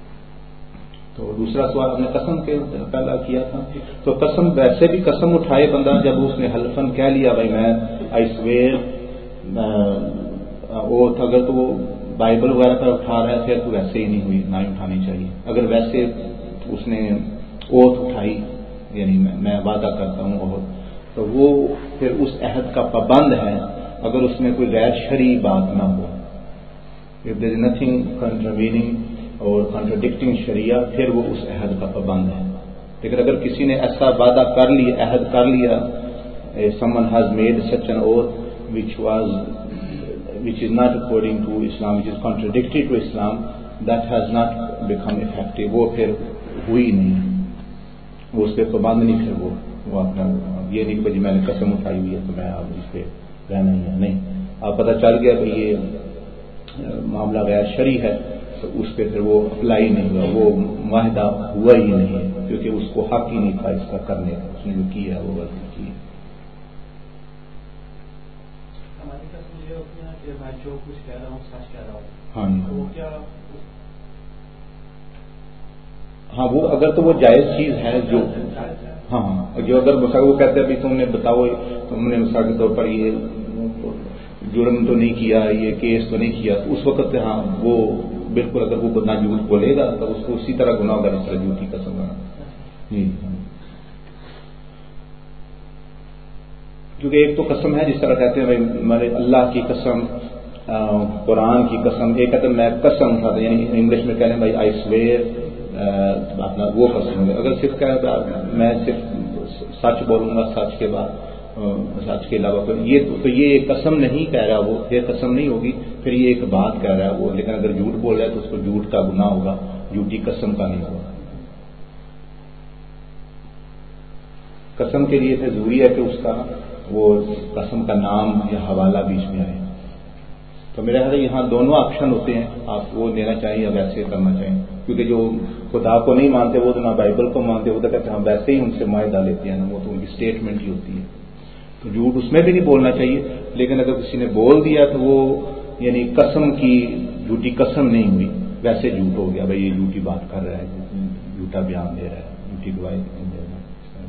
تو دوسرا سوال ہم نے قسم کے پہلا کیا تھا. تو قسم ویسے بھی قسم اٹھائے بندہ جب اس نے حلفن کہہ لیا بھائی میں آئی سویئر اوتھ، اگر تو وہ بائبل وغیرہ پر اٹھا رہا ہے پھر تو ویسے ہی نہیں ہوئی، نہ ہی اٹھانی چاہیے. اگر ویسے اس نے اوتھ اٹھائی یعنی میں وعدہ کرتا ہوں اور تو وہ پھر اس عہد کا پابند ہے اگر اس میں کوئی غیر شرعی بات نہ ہو. If there is nothing contravening اور contradicting شریعہ پھر وہ اس عہد کا پابند ہے. لیکن اگر کسی نے ایسا وعدہ کر لیا، عہد کر لیا، someone has made such an oath which was which is not according to Islam, which is contradictory to Islam, that has not become effective. وہ پھر ہوئی نہیں، وہ اس پہ پابند نہیں. پھر وہ وہ اپنا یہ نہیں کہ میں نے قسم اٹھائی ہوئی ہے تو میں اب اس پہ رہنا ہی ہے. نہیں، آپ پتہ چل گیا کہ یہ معاملہ غیر شرعی ہے تو اس پہ پھر وہ اپلائی نہیں ہوا، وہ معاہدہ ہوا ہی نہیں ہے، کیونکہ اس کو حق ہی نہیں تھا اس کا کرنے کا. اس نے جو کیا ہے وہ غلطی کی ہے. ہماری قسم یہ ہوتی ہے کہ میں جو کچھ کہہ رہا ہوں سچ کہہ رہا ہوں. ہاں وہ کیا ہاں وہ اگر تو وہ جائز چیز ہے جو ہاں ہاں جو اگر وہ کہتے ہیں تم نے بتاؤ تم نے مثال کے طور پر یہ جرم تو نہیں کیا، یہ کیس تو نہیں کیا، تو اس وقت ہاں وہ بالکل اگر وہ نہ جھوٹ بولے گا تو اس کو اسی طرح گناہ ہوگا جس طرح جھوٹی قسم ہے. جی کیونکہ ایک تو قسم ہے جس طرح کہتے ہیں میں اللہ کی قسم، قرآن کی قسم. ایک کہتے ہیں میں قسم اٹھاتا، یعنی انگلش میں کہہ رہے ہیں بھائی آئی سویئر اپنا وہ قسم ہے. اگر صرف کہہ میں صرف سچ بولوں گا سچ کے بعد سچ کے علاوہ یہ تو یہ قسم نہیں کہہ رہا، وہ یہ قسم نہیں ہوگی، پھر یہ ایک بات کہہ رہا ہے وہ. لیکن اگر جھوٹ بول رہا ہے تو اس کو جھوٹ کا گناہ ہوگا، جھوٹی قسم کا نہیں ہوگا. قسم کے لیے تو ضروری ہے کہ اس کا وہ قسم کا نام یا حوالہ بیچ میں آئے. تو میرے خیال یہاں دونوں آپشن ہوتے ہیں، آپ وہ لینا چاہیں یا ویسے کرنا چاہیں. کیونکہ جو خدا کو نہیں مانتے وہ تو نہ بائبل کو مانتے، وہ تو کہتے ہیں ہم ویسے ہی ان سے معاہدہ لیتے ہیں نا، وہ تو ان کی اسٹیٹمنٹ ہی ہوتی ہے. تو جھوٹ اس میں بھی نہیں بولنا چاہیے، لیکن اگر کسی نے بول دیا تو وہ یعنی قسم کی جھوٹی قسم نہیں ہوئی، ویسے جھوٹ ہو گیا، بھائی یہ جھوٹی بات کر رہا ہے، جھوٹا بیان دے رہا ہے، جھوٹی گواہی دے رہا ہے۔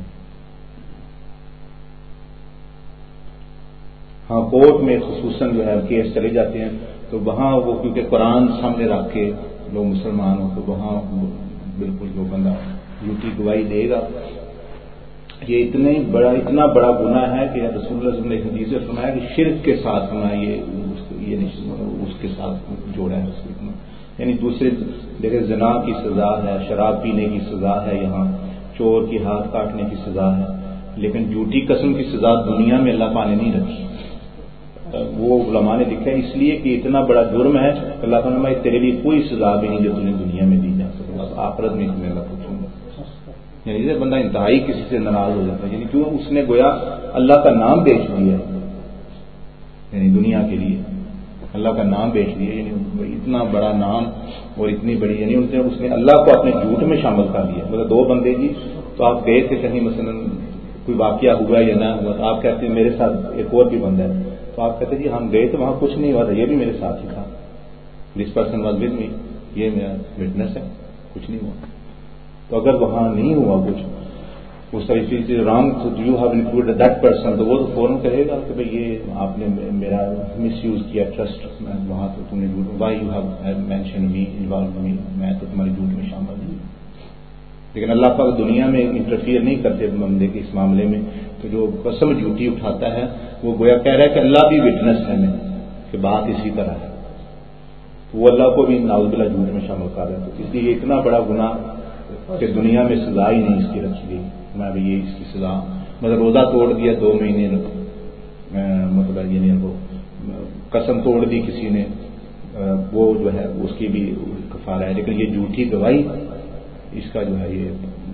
ہاں کورٹ میں خصوصاً جو ہے کیس چلے جاتے ہیں تو وہاں وہ کیونکہ قرآن سامنے رکھ کے لوگ مسلمان ہوں تو وہاں بالکل جو بندہ جھوٹی گواہی دے گا یہ اتنے بڑا اتنا بڑا گناہ ہے کہ رسول اللہ صلی اللہ علیہ وسلم نے حدیث میں فرمایا کہ شرک کے ساتھ ہونا یہ یہ اس کے ساتھ جوڑا ہے اس کو، یعنی دوسرے دیکھیں زنا کی سزا ہے، شراب پینے کی سزا ہے، یہاں چور کی ہاتھ کاٹنے کی سزا ہے، لیکن جھوٹی قسم کی سزا دنیا میں اللہ پاک نے نہیں رکھی۔ وہ علماء نے لکھا ہے اس لیے کہ اتنا بڑا جرم ہے اللہ تعالیٰ نے تیرے لیے کوئی سزا بھی نہیں جو تمہیں دنیا میں دی جا سکے، آخرت میں تمہیں اللہ پوچھوں گا۔ یعنی جیسے بندہ انتہائی کسی سے ناراض ہو جاتا ہے، یعنی کیوں اس نے گویا اللہ کا نام بیچ دیا ہے، یعنی دنیا کے لیے اللہ کا نام بیچ دیا، یعنی اتنا بڑا نام اور اتنی بڑی، یعنی اس نے اللہ کو اپنے جھوٹ میں شامل کر دیا۔ مطلب دو بندے جی تو آپ گئے تھے کہیں مثلا کوئی واقعہ ہوا یا نہ ہوا تو آپ کہتے ہیں میرے ساتھ ایک اور بھی بندہ ہے، تو آپ کہتے ہیں جی ہم گئے تو وہاں کچھ نہیں ہوا تھا، یہ بھی میرے ساتھ ہی تھا، this person was with me, یہ میرا وٹنس ہے، کچھ نہیں ہوا۔ تو اگر وہاں نہیں ہوا کچھ اس طریقے سے رانگ تو you have include that person, تو وہ تو فوراً کہے گا کہ بھائی یہ آپ نے میرا مس یوز کیا ٹرسٹ، وہاں تو تم نے جھوٹ، why you have mention me involve me, میں تو تمہارے جھوٹ میں شامل نہیں ہوں۔ لیکن اللہ پاک دنیا میں انٹرفیئر نہیں کرتے بندے کے اس معاملے میں، تو جو قسم جھوٹی اٹھاتا ہے وہ گویا کہہ رہا ہے کہ اللہ بھی وٹنس ہے میں کہ بات اسی طرح ہے، تو وہ اللہ کو بھی نعوذ باللہ جھوٹ میں شامل کر رہا ہے۔ تو اس لیے یہ اتنا بڑا گناہ کہ دنیا میں سزا ہی نہیں اس کی رکھی گئی، میں بھی یہ اس کی سزا، مطلب روزہ توڑ دیا دو مہینے، مطلب یہ نہیں وہ قسم توڑ دی کسی نے، وہ جو ہے اس کی بھی کفارہ ہے، لیکن یہ جھوٹی گواہی اس کا جو ہے یہ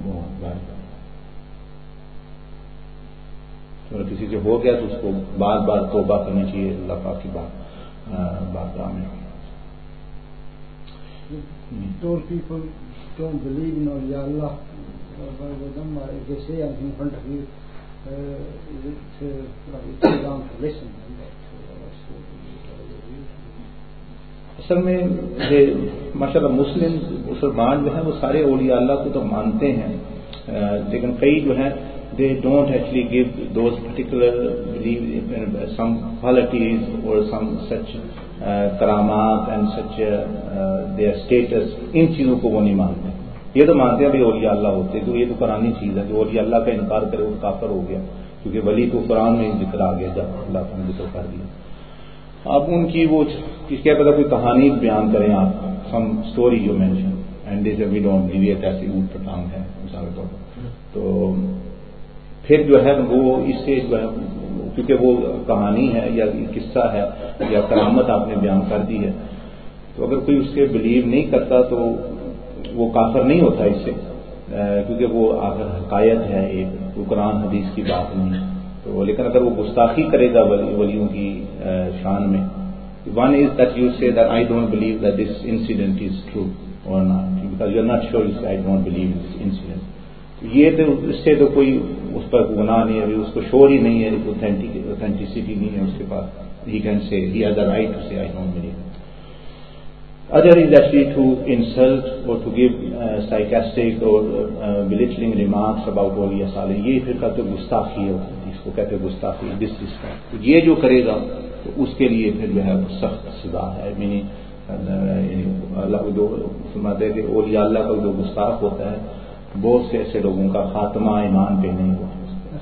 اور کسی سے ہو گیا تو اس کو بار بار توبہ کرنی چاہیے اللہ پاک کی بات بارگاہ میں۔ Told people don't believe in awliya Allah, they say I'm in front of you, uh, it's uh, it's wrong to listen. اصل میں ماشاء اللہ مسلم مسلمان جو ہیں وہ سارے اولیاء اللہ کو تو مانتے ہیں، لیکن کئی جو ہیں they don't actually give those particular believe in some qualities or some such uh, karamat and such uh, uh, their status، ان چیزوں کو وہ نہیں مانتے۔ یہ تو مانتے ہیں بھی اولیاء اللہ ہوتے تو یہ تو قرآنی چیز ہے، جو اولیاء اللہ کا انکار کرے وہ کافر ہو گیا، کیونکہ ولی تو قرآن میں ذکر آ گیا جب اللہ نے ذکر کر دیا۔ اب ان کی وہ کیا پتا کوئی کہانی بیان کریں آپ، سم اسٹوری جو mention and they we don't believe ایسے اونٹ پٹانگ ہے مثال کے طور پر، تو پھر جو ہے وہ اس سے جو ہے کیونکہ وہ کہانی ہے یا قصہ ہے یا کرامت آپ نے بیان کر دی ہے، تو اگر کوئی اس سے بلیو نہیں کرتا تو وہ کافر نہیں ہوتا اس سے، کیونکہ وہ آخر حقائق ہے، ایک وہ قرآن حدیث کی بات نہیں، تو لیکن اگر وہ گستاخی کرے گا ولیوں کی شان میں، one is that you say that I don't believe that this incident is true or not, because you are not sure, you say I don't believe this incident, یہ تو اس سے تو کوئی اس پر گناہ نہیں ہے، اس کو شور ہی نہیں ہے، اوتھینٹسٹی نہیں ہے اس کے پاس، he can say he has a right to say I don't believe. Other is actually to insult or to give uh, sarcastic or uh, belittling remarks about awliya salih، یہ پھر کہتے گستاخی ہے، اس کو کہتے گستاخی، ڈس رسپیکٹ، یہ جو کرے گا تو اس کے لیے پھر جو ہے سخت سزا ہے۔ یعنی اللہ جو فرماتے ہیں کہ اولیاء اللہ کا جو گستاخ ہوتا ہے بہت سے ایسے لوگوں کا خاتمہ ایمان پہ نہیں ہوا۔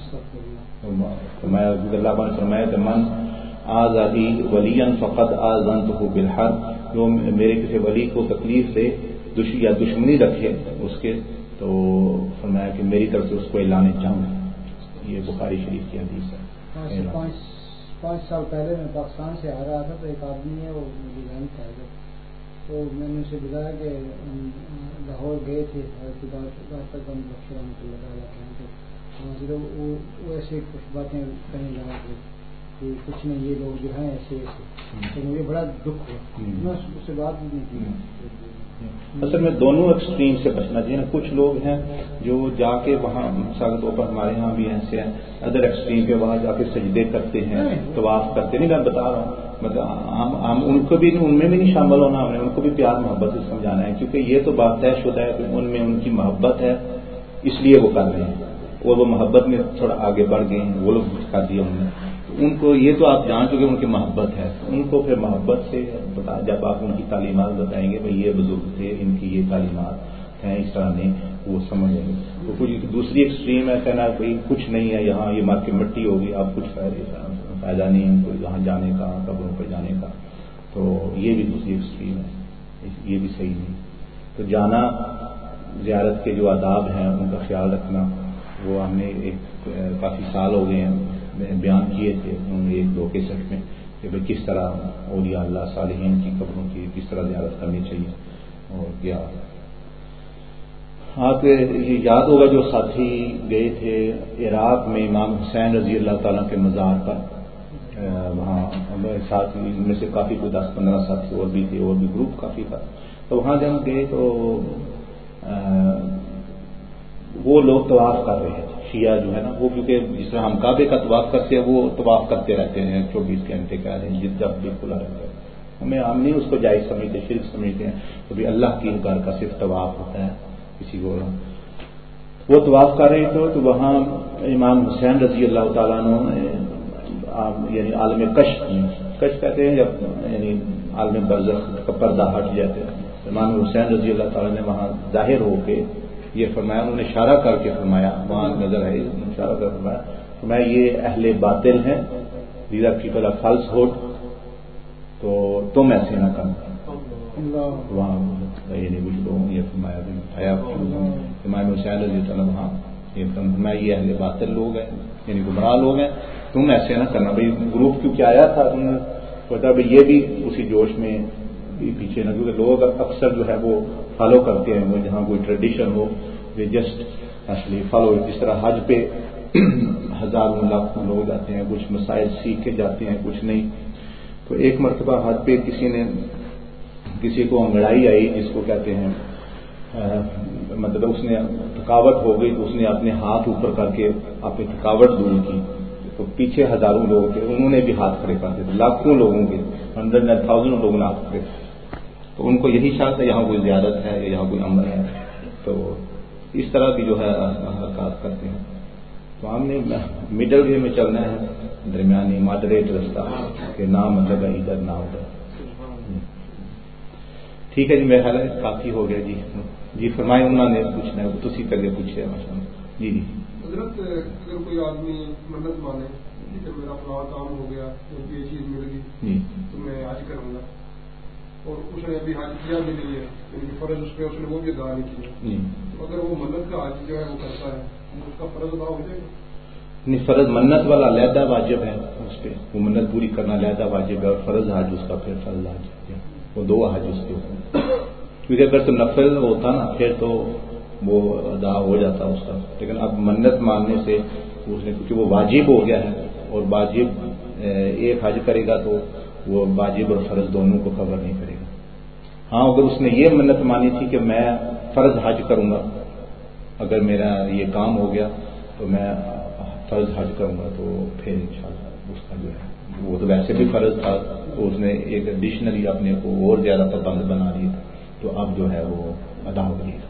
اللہ نے فرمایا کہ من آزادی ولین فقط آزنتہ بالحرب، جو میرے کسی ولی کو تکلیف دے یا دشمنی رکھے اس کے، تو فرمایا کہ میری طرف سے اس کو اعلان جنگ ہے۔ یہ بخاری شریف کی حدیث ہے۔ پانچ پانچ سال پہلے میں پاکستان سے آ رہا تھا تو ایک آدمی ہے وہ مجھے جانتا ہے، تو میں نے اسے بتایا کہ لاہور گئے تھے ڈاکٹر کا مبشر رحمۃ اللہ تعالیٰ کے، تو وہ ایسے کچھ باتیں کہنے لگا کہ کچھ نہیں یہ لوگ جو ہیں ایسے ایسے، تو مجھے بڑا دکھ ہوا، میں اس سے بات بھی نہیں کی۔ اصل میں دونوں ایکسٹریم سے بچنا چاہیے نا. کچھ لوگ ہیں جو جا کے وہاں مثال کے طور پر ہمارے یہاں بھی ایسے ہیں ادر ایکسٹریم پہ وہاں جا کے سجدے کرتے ہیں, طواف کرتے نہیں, میں بتا رہا ہوں مطلب ہم ہم ان کو بھی ان میں بھی نہیں شامل ہونا, ہم نے ان کو بھی پیار محبت سے سمجھانا ہے, کیونکہ یہ تو بات طے شدہ ہے کہ ان میں ان کی محبت ہے اس لیے وہ کر رہے ہیں, اور وہ محبت میں تھوڑا آگے بڑھ گئے ہیں, وہ لوگ کر دیا انہوں نے. ان کو یہ تو آپ جان چکے ان کی محبت ہے, ان کو پھر محبت سے بتا, جب آپ ان کی تعلیمات بتائیں گے بھائی یہ بزرگ تھے, ان کی یہ تعلیمات ہیں, اس طرح نہیں وہ سمجھ لیں گے. تو کچھ دوسری ایکسٹریم ہے کہنا بھائی کچھ نہیں ہے یہاں, یہ مار کے مٹی ہوگی, آپ کچھ فائدہ نہیں ان کو یہاں جانے کا, قبروں پہ جانے کا. تو یہ بھی دوسری ایکسٹریم ہے, یہ بھی صحیح نہیں. تو جانا, زیارت کے جو آداب ہیں ان کا خیال رکھنا, وہ ہم نے ایک کافی سال ہو گئے ہیں بیان کیے تھے ایک دو کے سیٹ میں کہ بھائی کس طرح اولیاء اللہ صالحین کی قبروں کی کس طرح زیارت کرنی چاہیے. اور کیا آپ یہ یاد ہوگا جو ساتھی گئے تھے عراق میں امام حسین رضی اللہ تعالیٰ کے مزار پر, وہاں ہمارے ساتھ ان میں سے کافی کوئی دس پندرہ ساتھی اور بھی تھے, اور بھی گروپ کافی تھا. تو وہاں جب ہم گئے تو وہ لوگ طواف کر رہے ہیں, شیعہ جو ہے نا وہ, کیونکہ جس طرح ہم کعبے کا طواف کرتے ہیں وہ طواف کرتے رہتے ہیں چوبیس گھنٹے کا جب بھی کھلا رہتا ہے. ہمیں ہم نہیں اس کو جائز سمجھتے, شرک سمجھتے ہیں. تو بھی اللہ کی گھر کا صرف طواف ہوتا ہے کسی کو. وہ طواف کر رہے تھے تو وہاں امام حسین رضی اللہ تعالیٰ عنہ یعنی عالم کشف کشف کہتے ہیں جب یعنی عالم برزخ کا پردہ ہٹ جاتے ہیں, امام حسین رضی اللہ تعالیٰ نے وہاں ظاہر ہو کے یہ فرمایا, انہوں نے اشارہ کر کے فرمایا, وہاں نظر ہے اشارہ کر فرمایا فرمایا یہ اہل باطل ہیں, these are people of falsehood, تو تم ایسے نہ کرنا. وہاں یعنی کچھ لوگوں نے یہ فرمایا امام حسین رضی اللہ وہاں یہ فرمایا یہ اہل باطل لوگ ہیں یعنی گمراہ لوگ ہیں, تم ایسے نہ کرنا. بھائی گروپ کیونکہ آیا تھا تم نے پتا بھائی یہ بھی اسی جوش میں پیچھے نہ, کیونکہ لوگ اکثر جو ہے وہ فالو کرتے ہیں, وہ جہاں کوئی ٹریڈیشن ہو وہ جسٹ ایکچولی فالو. جس طرح حج پہ ہزاروں لاکھوں لوگ جاتے ہیں, کچھ مسائل سیکھ کے جاتے ہیں, کچھ نہیں. تو ایک مرتبہ حج پہ کسی نے کسی کو انگڑائی آئی جس کو کہتے ہیں, مطلب اس نے تھکاوٹ ہو گئی تو اس نے اپنے ہاتھ اوپر کر کے اپنی تھکاوٹ دور کی. تو پیچھے ہزاروں لوگ تھے, انہوں نے بھی ہاتھ کھڑے کر دیے, لاکھوں لوگوں کے ہنڈریڈ اینڈ تھاؤزینڈ لوگوں نے ہاتھ کھڑے. تو ان کو یہی شاید ہے یہاں کوئی زیارت ہے یا یہاں کوئی عمل ہے, تو اس طرح کی جو ہے حرکات کرتے ہیں. تو ہم نے مڈل وے میں چلنا ہے, درمیانی ماڈریٹ رستہ کہ نہ مطلب ہے ادھر نہ ادھر. ٹھیک ہے جی, میرا خیال ہے کافی ہو گیا. جی جی فرمائیں, انہوں نے پوچھنا ہے تو اسی طرح پوچھے. جی جی حضرت, اگر کوئی آدمی منت مانے کہ میرا فلاں کام ہو گیا, مجھے یہ چیز مل گئی تو میں حج کروں گا, اور اس نے ابھی حج کیا بھی نہیں ہے, یعنی فرض اس پہ اس نے وہ بھی ادا نہیں کیا, تو اگر وہ منت کا حج جو ہے وہ کرتا ہے اس کا فرض ادا ہو جائے گا؟ نہیں, فرض منت والا علیحدہ واجب ہے, اس پہ وہ منت پوری کرنا علیحدہ واجب ہے, اور فرض حج اس کا پھر فرض حج, وہ دو حج اس کے ہوتے ہیں. کیونکہ اگر تو نفل ہوتا نا پھر تو وہ ادا ہو جاتا اس کا, لیکن اب منت مانگنے سے اس نے, کیونکہ وہ واجب ہو گیا ہے, اور واجب ایک حج کرے گا تو وہ واجب اور فرض دونوں کو کور نہیں کرے گا. ہاں اگر اس نے یہ منت مانی تھی کہ میں فرض حج کروں گا, اگر میرا یہ کام ہو گیا تو میں فرض حج کروں گا, تو پھر انشاءاللہ اس کا جو ہے وہ تو ویسے بھی فرض تھا, تو اس نے ایک ایڈیشنلی اپنے کو اور زیادہ پابند بنا لیا, تو اب جو ہے وہ ادا ہو گئی.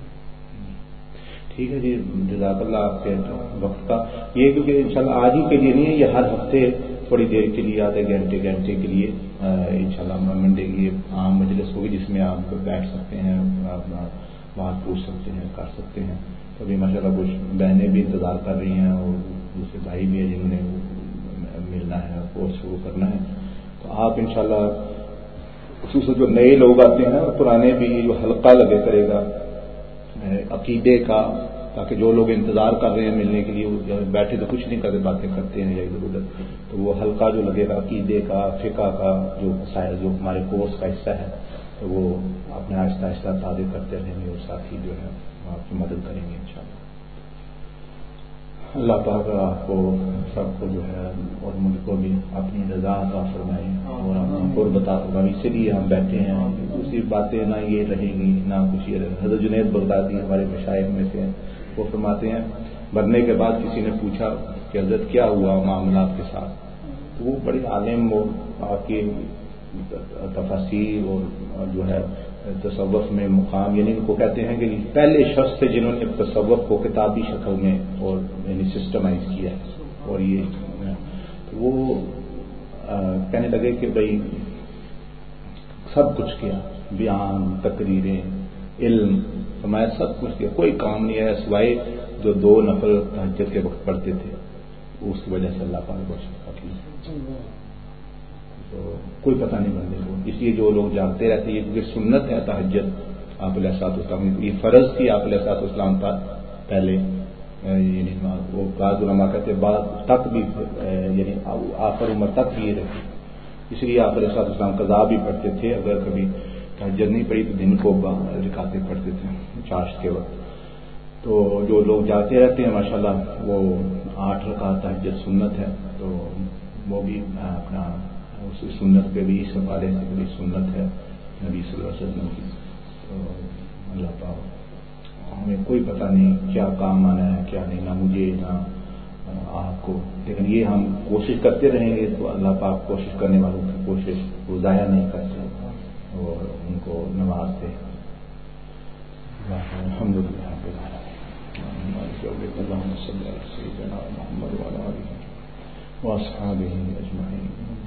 ٹھیک ہے جی, جزاک اللہ آپ کے وقت کا. یہ کیونکہ انشاءاللہ آج ہی کے لیے نہیں ہے, یہ ہر ہفتے تھوڑی دیر کے لیے, آدھے گھنٹے گھنٹے کے لیے انشاءاللہ منڈے کی عام مجلس ہوگی جس میں آپ بیٹھ سکتے ہیں, اپنا بات پوچھ سکتے ہیں, کر سکتے ہیں. تو ابھی ماشاءاللہ کچھ بہنیں بھی انتظار کر رہی ہیں, اور دوسرے بھائی بھی ہیں جنہوں نے ملنا ہے, کورس شروع کرنا ہے. تو آپ انشاءاللہ خصوصاً جو نئے لوگ آتے ہیں اور پرانے بھی جو حلقہ لگے کرے گا عقیدے کا, تاکہ جو لوگ انتظار کر رہے ہیں ملنے کے لیے بیٹھے تو کچھ نہیں کرتے, باتیں کرتے ہیں یا ادھر ادھر, تو وہ حلقہ جو لگے گا عقیدے کا, فقہ کا, جو مسائل جو ہمارے کورس کا حصہ ہے, تو وہ اپنے آہستہ آہستہ تازے کرتے رہیں گے, اور ساتھ ہی جو ہے آپ کی مدد کریں گے انشاءاللہ. اللہ پاک آپ کو سب کو جو ہے اور مجھ کو بھی اپنی رضا عطا فرمائے اور اپنا قرب عطا فرمائے. اسی لیے ہم بیٹھے ہیں. دوسری باتیں نہ یہ رہے گی نہ کچھ یہ رہے. حضرت جنید بغدادی ہمارے مشائخ میں سے وہ فرماتے ہیں مرنے کے بعد کسی نے پوچھا کہ حضرت کیا ہوا معاملات کے ساتھ, تو وہ بڑی عالم اور آپ کی تفاسیر اور جو ہے تصوف میں مقام, یعنی ان کو کہتے ہیں کہ پہلے شخص تھے جنہوں نے تصوف کو کتابی شکل میں اور یعنی سسٹمائز کیا. اور یہ وہ کہنے لگے کہ بھئی سب کچھ کیا, بیان, تقریریں, علم, ہمارا سب کچھ کیا, کوئی کام نہیں ہے سوائے جو دو نفل تہجد کے وقت پڑھتے تھے, اس کی وجہ سے اللہ پاک کو شفا کی. تو کوئی پتہ نہیں بندے کو. اس لیے جو لوگ جاگتے رہتے ہیں کیونکہ سنت ہے تہجد, آپ علیہ الصلوۃ والسلام یہ فرض تھی آپ علیہ الصلوۃ والسلام تھا پہلے, یعنی وہ بعض علماء کہتے ہیں بعض تک بھی یعنی آخر عمر تک بھی یہ رہتی. اس لیے آپ علیہ الصلوۃ والسلام قضا بھی پڑھتے تھے, اگر کبھی تہجد نہیں پڑھی تو دن کو رکعتیں پڑھتے تھے چاشت کے وقت. تو جو لوگ جاتے رہتے ہیں ماشاءاللہ وہ آٹھ رکعت تہجد سنت ہے, تو وہ بھی اپنا اس سنت پہ بھی اس حوالے سے بڑی سنت ہے نبی صلی اللہ علیہ وسلم کی. تو اللہ پاک ہمیں کوئی پتہ نہیں کیا کام آنا ہے کیا نہیں, نہ مجھے نہ آپ کو, لیکن یہ ہم کوشش کرتے رہیں گے تو اللہ پاک کوشش کرنے والوں کی کوشش وہ ضائع نہیں کرتے اور ان کو نوازتے. الحمد للہ اللهم صل على سيدنا محمد وعلى آله وأصحابه أجمعين.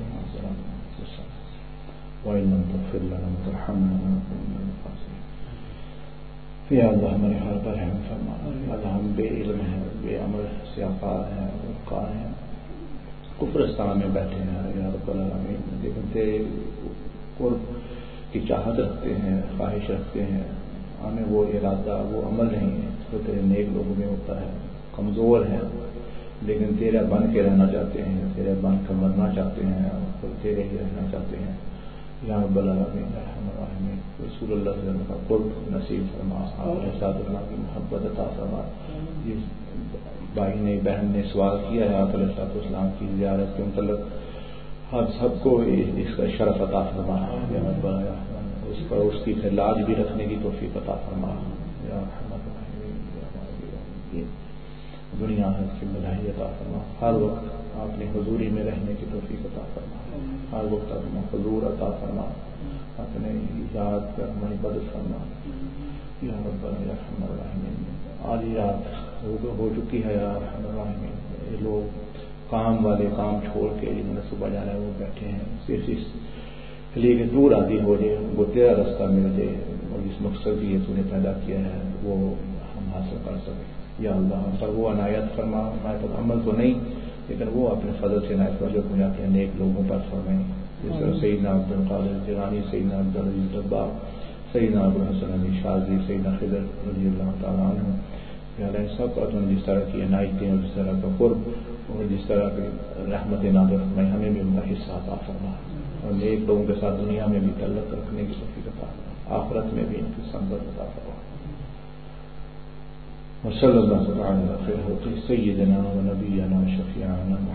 وإن لم تغفر لنا وترحمنا لنكن من الخاسرين. یا اللہ ہمارے ہر پر رحم فرما. اللہ ہم بے علم ہیں, بے عمل سیاقار ہیں, وقار ہیں, کفرستان میں بیٹھے ہیں یا رب العالمین, لیکن تیرے قرب کی چاہت رکھتے ہیں, خواہش رکھتے ہیں. ہمیں وہ ارادہ وہ عمل نہیں ہے جو تیرے نیک لوگوں میں ہوتا ہے. کمزور ہیں لیکن تیرا بن کے رہنا چاہتے ہیں, تیرے بن کے مرنا چاہتے ہیں اور تیرے ہی رہنا چاہتے ہیں. یا رب العالمین ارحم الراحمین, رسول اللہ صلی اللہ علیہ وسلم کا قرب نصیب فرما, آپ ساتھ اللہ کی محبت عطا فرما. جس بھائی نے بہن نے سوال کیا ہے آپ علیہ السلام کی زیارت کے متعلق, ہم سب کو اس کا شرف عطا فرما. یا رب العالمین اس پر اس کی لاج بھی رکھنے کی توفیق عطا فرما. یا رحمت الرحیم دنیا ہے کی بھلائی عطا فرما. ہر وقت اپنی حضوری میں رہنے کی توفیق عطا فرما. ہر وقت اپنا حضور عطا فرما, اپنے یاد پر ہماری مدد فرما. یا رب الرحمن الرحیم. آج ہی رات ہو چکی ہے. یا رحمن الرحیم, یہ لوگ کام والے کام چھوڑ کے جنہوں نے صبح جانا ہے وہ بیٹھے ہیں صرف اس لیے کہ دور آدھی ہو جائے, وہ تیرا راستہ مل جائے اور جس مقصد کی تو نے پیدا کیا ہے وہ ہم حاصل کر سکیں. یا اللہ ہم پر وہ عنایت فرما. ہمارے پاس عمل تو نہیں لیکن وہ اپنے فضل سے عنایت فرما جو بناتے ہیں نیک لوگوں پر فرمائیں. جس طرح سیدنا عبد القادر جیلانی, سیدنا عبد العزیز الدباغ, سیدنا ابو الحسن علی شاذلی, سیدنا خضر رضی اللہ تعالیٰ عنہ, یا اللہ سب پر تم جس طرح کی عنایتیں اور جس طرح کا قرب اور جس طرح کی رحمت نازل فرمائے, ہمیں بھی ان کا حصہ عطا فرما اور نیک لوگوں کے ساتھ دنیا میں بھی تعلق رکھنے کی توفیق عطا فرما, آخرت میں بھی ان کی سنگت عطا فرما. وصلی اللہ تعالی علی خیر خلقہ سیدنا و نبینا و شفیعنا